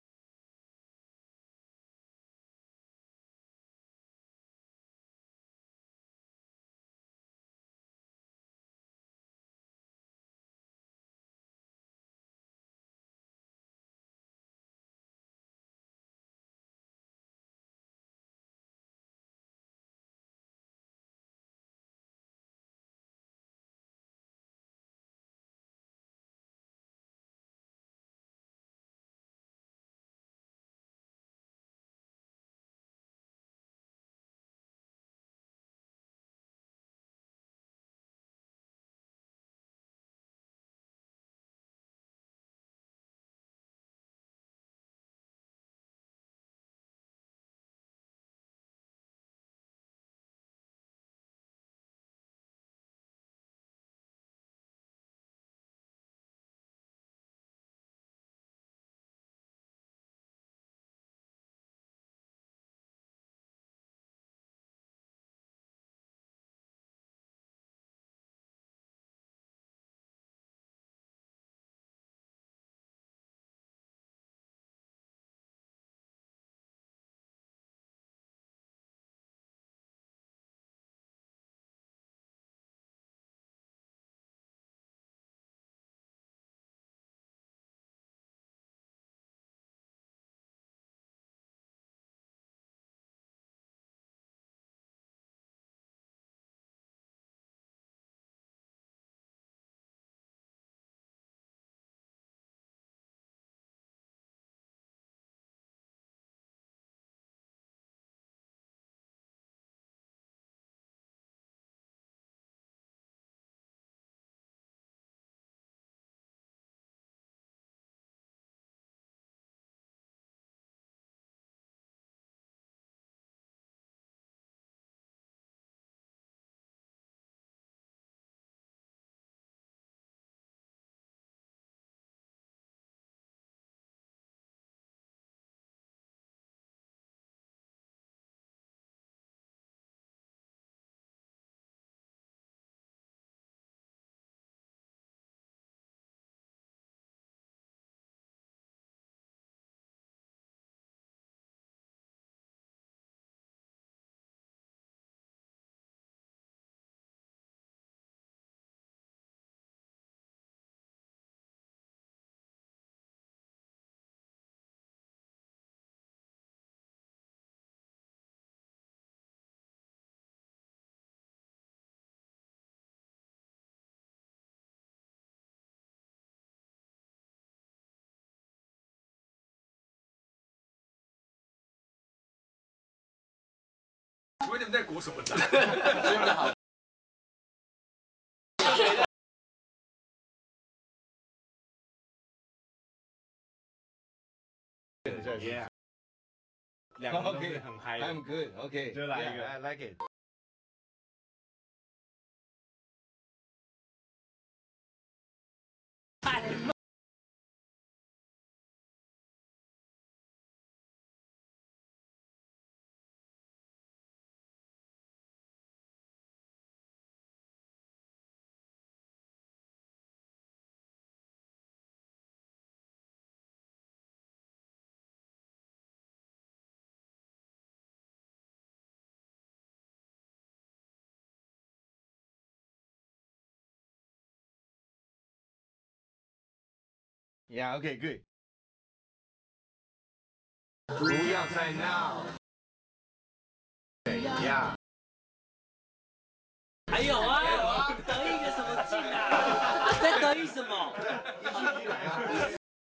请问你们在鼓什么掌？
Yeah， 两个都是很嗨的。
I'm good. OK，
就来一个
I like it.
，Yeah， OK，Good。
不要再闹。
Yeah。
还有啊，得意个什么劲啊？你在得意什么？
继续来啊！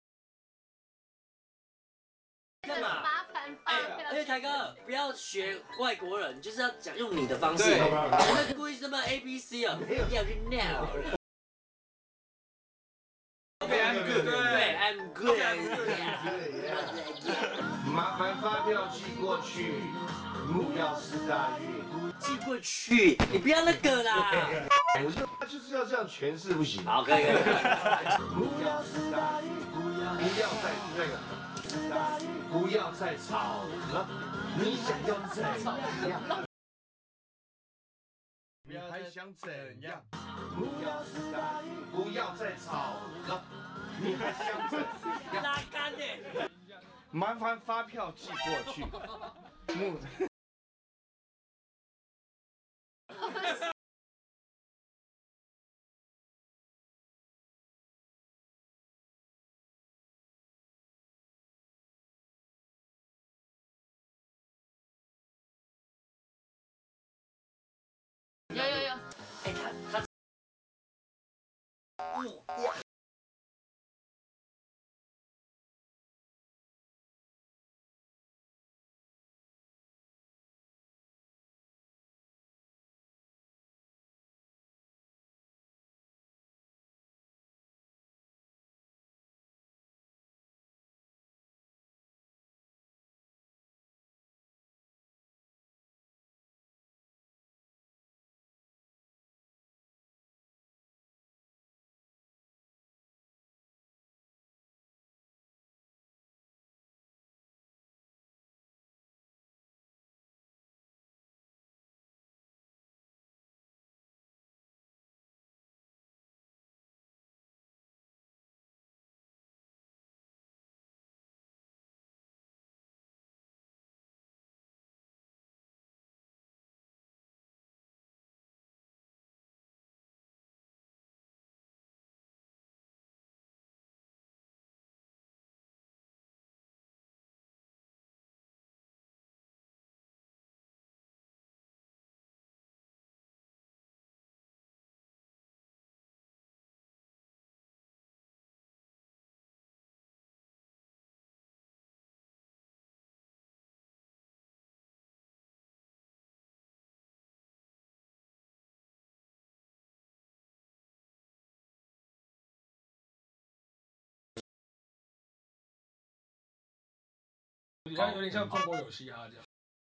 干嘛？
麻烦
而且台哥不要学外国人，就是要讲用你的方式。
对
我们故意什么 ABC 啊？要去闹。
OK，I'm good。
对 ，I'm good。
麻烦发票寄过去，木曜4大运。
寄过去，你不要那个啦。
我就是要这样诠释，不行。
好，可以。
木曜4大运，不要再那个，不要再吵了，你想要怎样？你还想怎样？木曜4大运，不要再吵了， 你还相证？
拉杆呢？
麻烦发票寄过去。木。
有。
哎，他。
它有点像中国有嘻哈这样。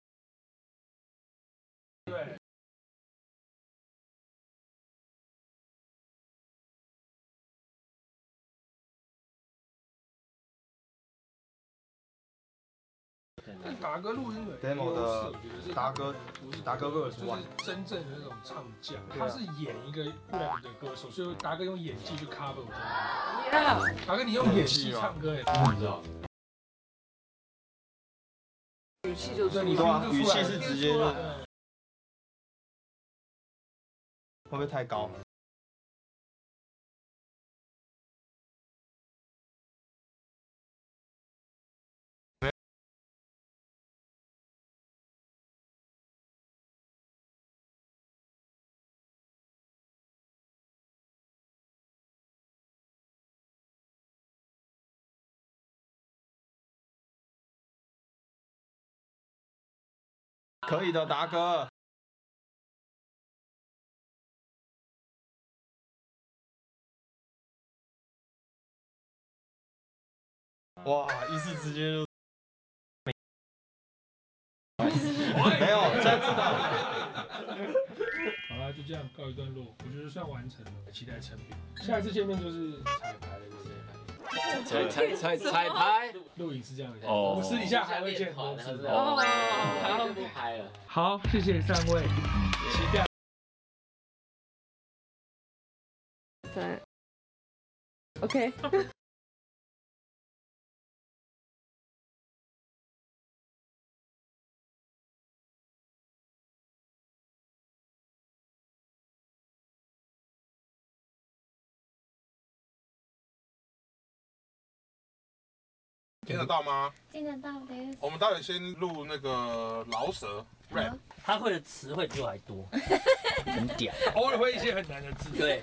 对。但达哥录音的
demo 的达哥
就是真正的那种唱将，他是演一个 rap 的歌手，所以达哥用演技去 cover 我。达哥，你用演技唱歌，哎，你知道？
语气就
对，你
语气是直接就，会不会太高？可以的，达哥。哇，意思直接就没有，真的。
好了，就这样告一段落，我觉得算完成了，期待成品。下一次见面就是彩排了，对不对？
彩排，
录影是这样的。
哦，
我们私底下还会见多次。
好，就不拍了。
好，谢谢三位，期待。
对 ，OK。
听得到吗？
听得到的。
我们待会先录那个饶舌 rap，
他会的词汇比我还多，很屌。
偶尔会一些很难的字。
对。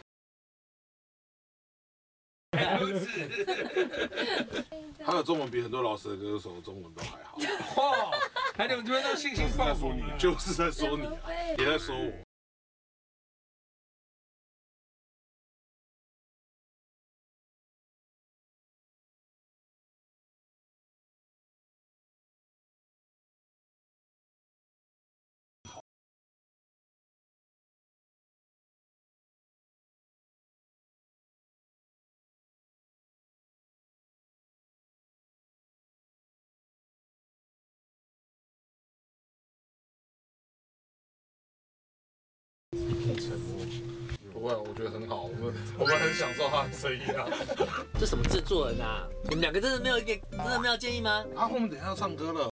如此。他的中文比很多饶舌歌手的中文都还好。
哇，还有你们都信心爆棚，
就是在说你，也在说我。 不会，我觉得很好，我们很享受他的声音啊。
这什么制作人啊？你们两个真的没有建议吗？
啊，我们等一下要唱歌了。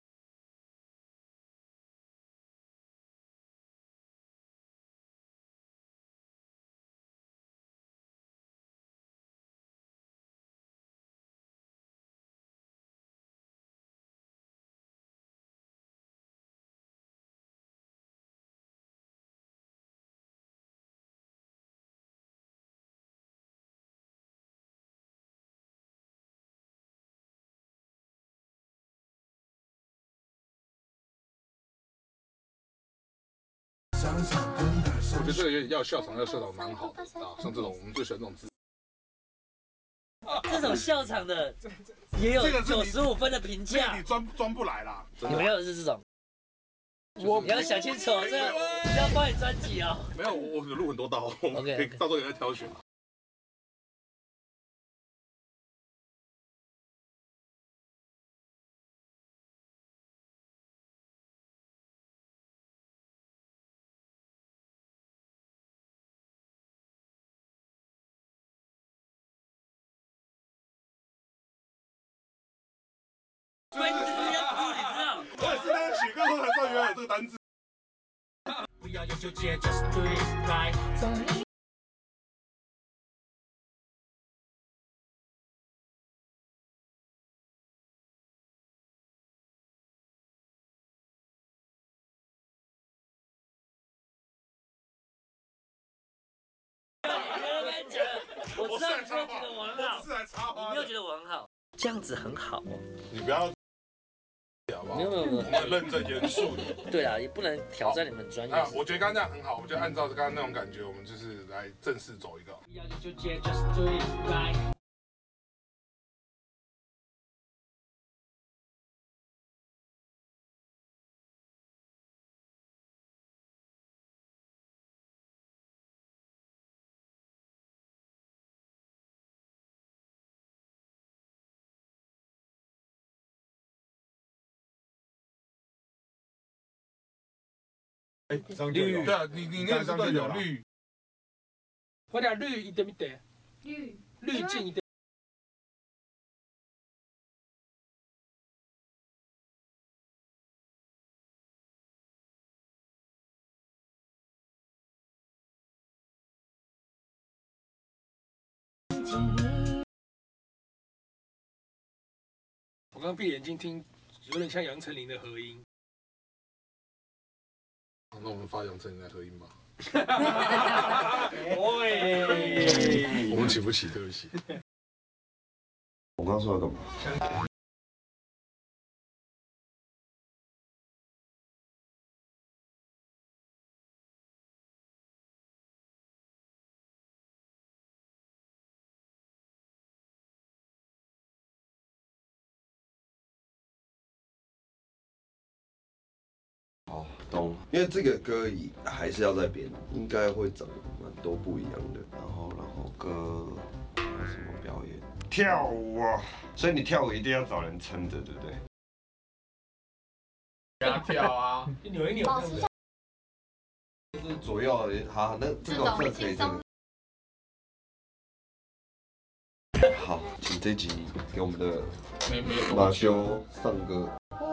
我觉得这个要笑场蛮好的啊，像这种我们最喜欢这种字。
这种笑场的也有95分的评价。
你装不来啦。
你们要的是这种。你要想清楚，这要帮你专辑哦。
没有，我录很多刀，我们可以到时候也在挑选。
所以你只是要吐，你知道？
我也是在写歌的时候才知道原来有这个单字。
不要有纠结 ，just do it right。我知道你没有觉得我很好，你没有觉得我很好，这样子很好哦。
你不要。
没有，
我们认真严肃的。
对啊，也不能挑战你们专业。
我觉得刚刚这样很好，我们就按照刚刚那种感觉，我们就是来正式走一个。绿，对啊，你那个是对的绿。
我俩绿一点一点，滤镜一点。我刚刚闭眼睛听，有点像杨丞琳的和音。
那我们发杨丞琳来合音吧。我们起不起？对不起。
我刚刚说要干嘛？哦，懂。因为这个歌还是要再编，应该会长蛮多不一样的。然后歌还有什么表演？跳舞啊！所以你跳舞一定要找人撑着，对不对？
给他跳啊！
扭一扭，
就是左右好，那这个可以这个。好，请这集给我们的马修上歌。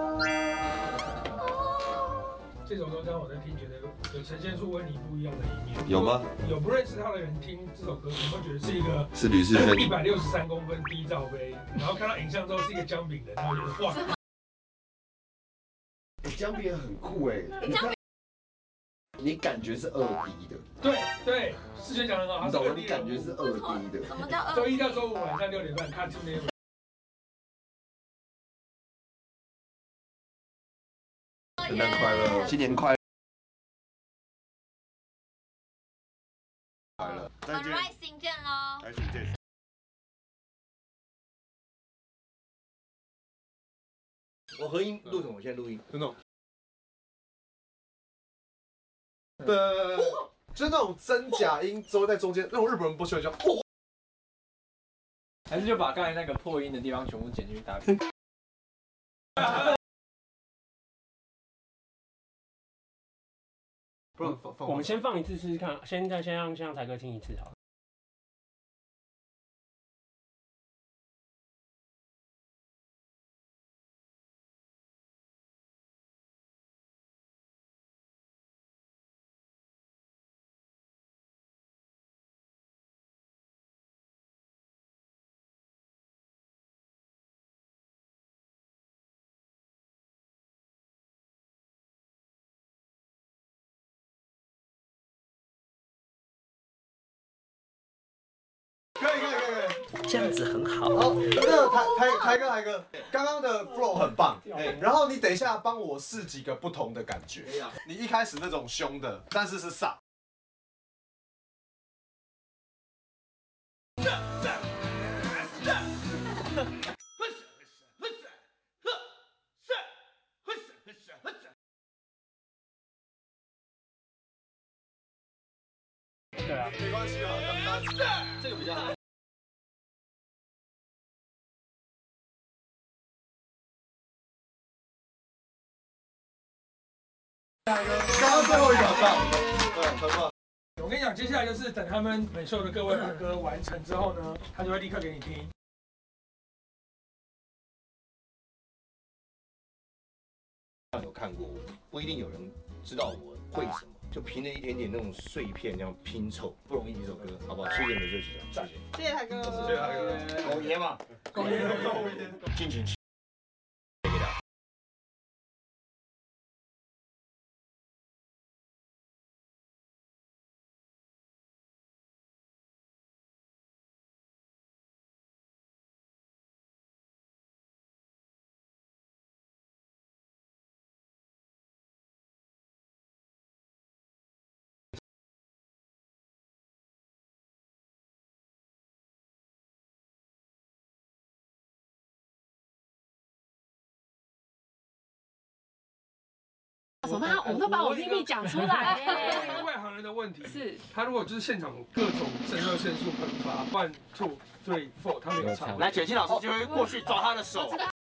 这首歌刚刚我在听，觉得有呈现出温妮不一样的一面。
有吗？
有不认识他的人听这首歌，你会觉得是一个
是吕世轩
163公分低罩杯，然后看到影像之后是一个姜饼人，然后觉得哇，
姜饼人很酷哎，你感觉是2D 的。
对，世轩讲得很好，
你懂吗？你感觉是2D 的。
什么叫
周1到周5晚上6点半看今天。
圣诞快乐，新年快乐！快乐，再见
，Rising 见喽。
Rising 见。
我合音录什么？我现在录音。
真的。
就是那种真假音之后在中间，那种日本人不喜欢叫哦。
还是就把刚才那个破音的地方全部剪进去搭配。
不然我们先放一次试试看，先让才哥听一次好了。
这样子很好。
好，那台哥，刚刚的 flow 很棒，然后你等一下帮我试几个不同的感觉。你一开始那种凶的，但是是飒。
对啊，
没关系啊，这个比较好。刚刚最后一个很棒，对，很棒。
我跟你讲，接下来就是等他们美秀的各位儿歌完成之后呢，他就会立刻给你听。
有看过我，不一定有人知道我会什么，就凭着一点点那种碎片那样拼凑，不容易一首歌，好不好？谢谢美秀局长，谢谢，
谢谢海哥，
谢谢台哥，
狗爷嘛，
狗爷，
敬请期。
我们都把我秘密讲出来
一个外行人的问题是，他如果就是现场各种肾上腺素喷发，1、2、3、4，他没有唱，
来，简庆老师就会过去抓他的手。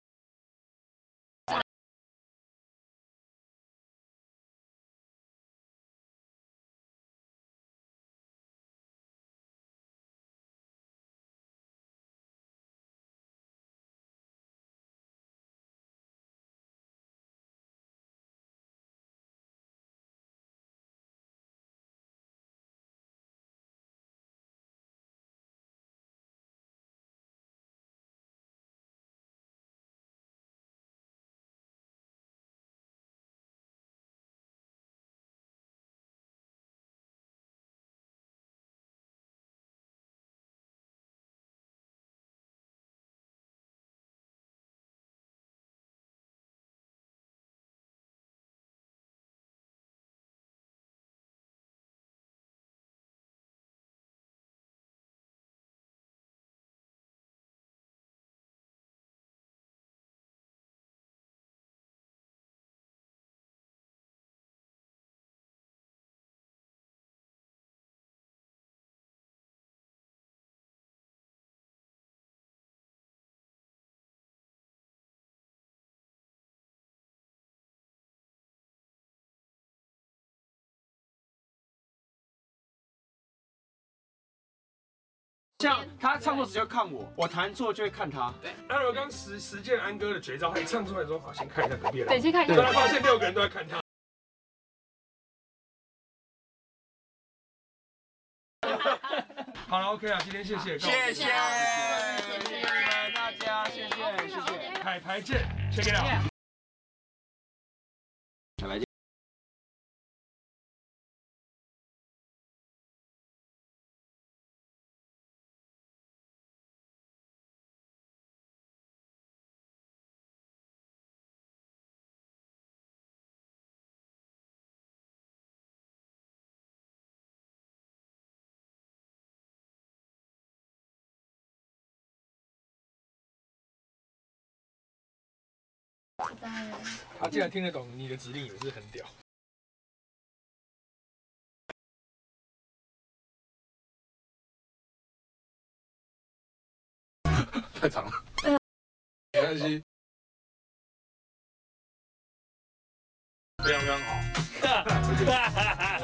像他唱错只要看我，我弹错就会看他。
对，那如果刚实践安哥的绝招，他一唱出来之后，好，先看一下隔壁的人。
对，先看一下。
后来发现6个人都在看他。好了 ，OK 啊，今天谢谢，
谢谢大家，谢谢，
彩排见 ，check it out。
彩排见。
他既然听得懂你的指令，也是很屌。
太长了，没关系，
非常好。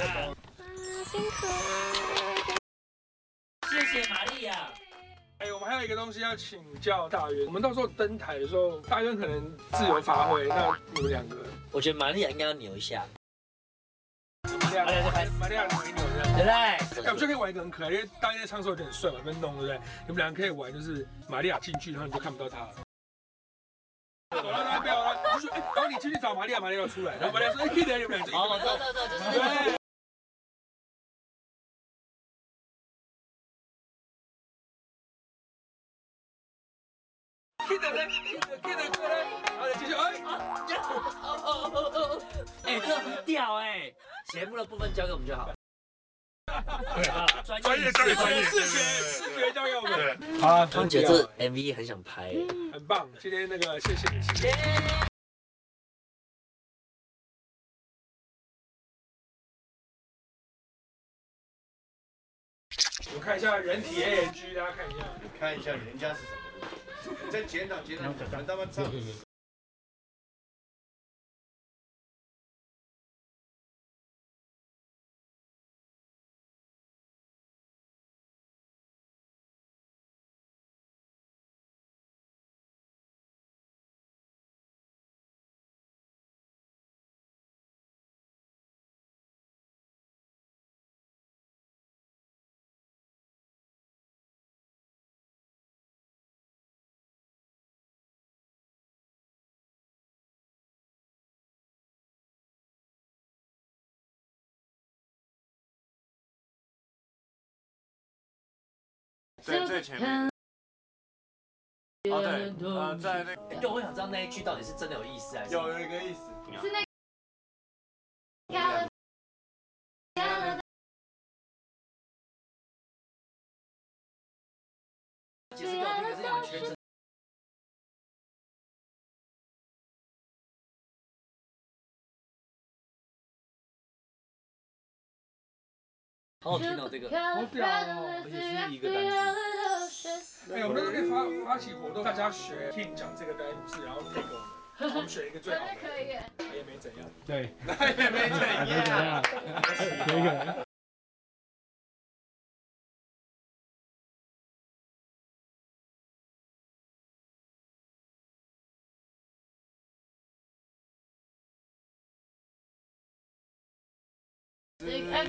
一个东西要请教大渊，我们到时候登台的时候，大渊可能自由发挥，那你们两个，
我觉得玛利亚应该要扭一下。
玛利亚扭一扭这样，
对不对？
哎，我觉得可以玩一个很可爱，因为大渊在唱的时候有点帅嘛，被弄对不对？你们两个可以玩，就是玛利亚进去，然后你就看不到她了。走了，他不要了，就说，哎，然后你进去找玛利亚，玛利亚出来，然后玛利亚说，哎，可以等你们俩就。
哦，我知道，就是那个。
可以等过来，然后继续，
哎，这很屌哎！节目的部分交给我们就好。
专业，
视觉交给我们。好了，
突然觉得这 MV 很想拍，
很棒。今天那个谢谢你，谢谢。我看一下人体 AAG， 大家看一下。
你看一下人家是什么？你在剪档，等他们唱。
最前面。哦对，在那。
对，我想知道那一句到底是真的有意思还是？
有一个意思。
是那。
解释给我听，可是你们全程。好好听哦，这个。
好屌哦！
而且是一个单字。
哎，我们那时候可以发起活动，大家学 King 讲这个单字，然后配给我们，我们选一个最好的。
可以。
也没怎样。
对，
也没怎样。
可以。
它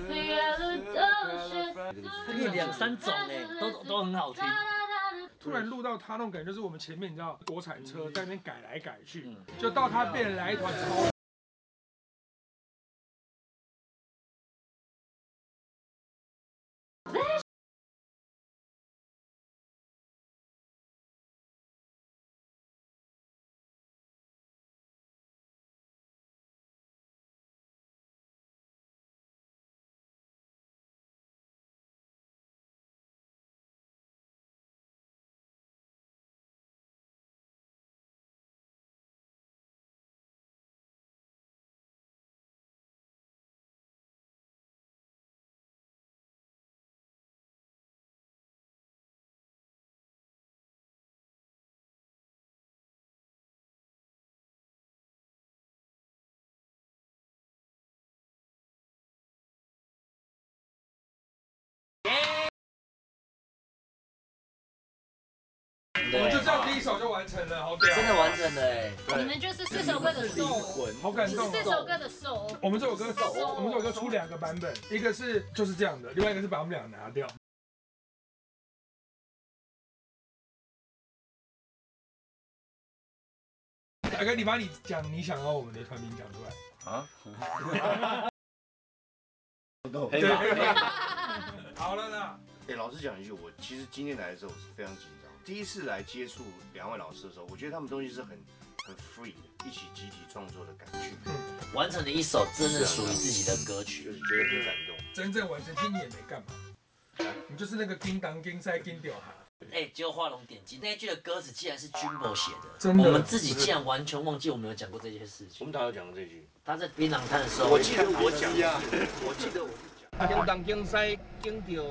可以2、3种哎，都很好听。
突然录到他那种感觉，就是我们前面你知道国产车在那边改来改去，就到他变来一团超。我们就这样第一首就完成了，好屌！
真的完成了哎！
你们就是4首歌的手，
好感动。
4首歌的手。
我们这首歌出2个版本，一个是就是这样的，另外一个是把我们俩拿掉。大哥，你把你讲你想要我们的团名讲出来啊！对，好了啦。
哎，老实讲一句，我其实今天来的时候我是非常紧张。第一次来接触2位老师的时候，我觉得他们东西是很 free 的，一起集体创作的感觉。
完成了一首真的属于自己的歌曲，
就是觉得很感动。
真正完成，其实你也没干嘛，你就是那个叮当叮塞叮掉哈。
哎，结果画龙点睛，那一句的歌词竟然是 Jumbo 写的，
真的，
我们自己竟然完全忘记我们有讲过这件事情。
我们哪有讲过这句？
他在槟榔摊的时候，
我记得我讲呀，我记得我讲。叮当叮塞叮掉。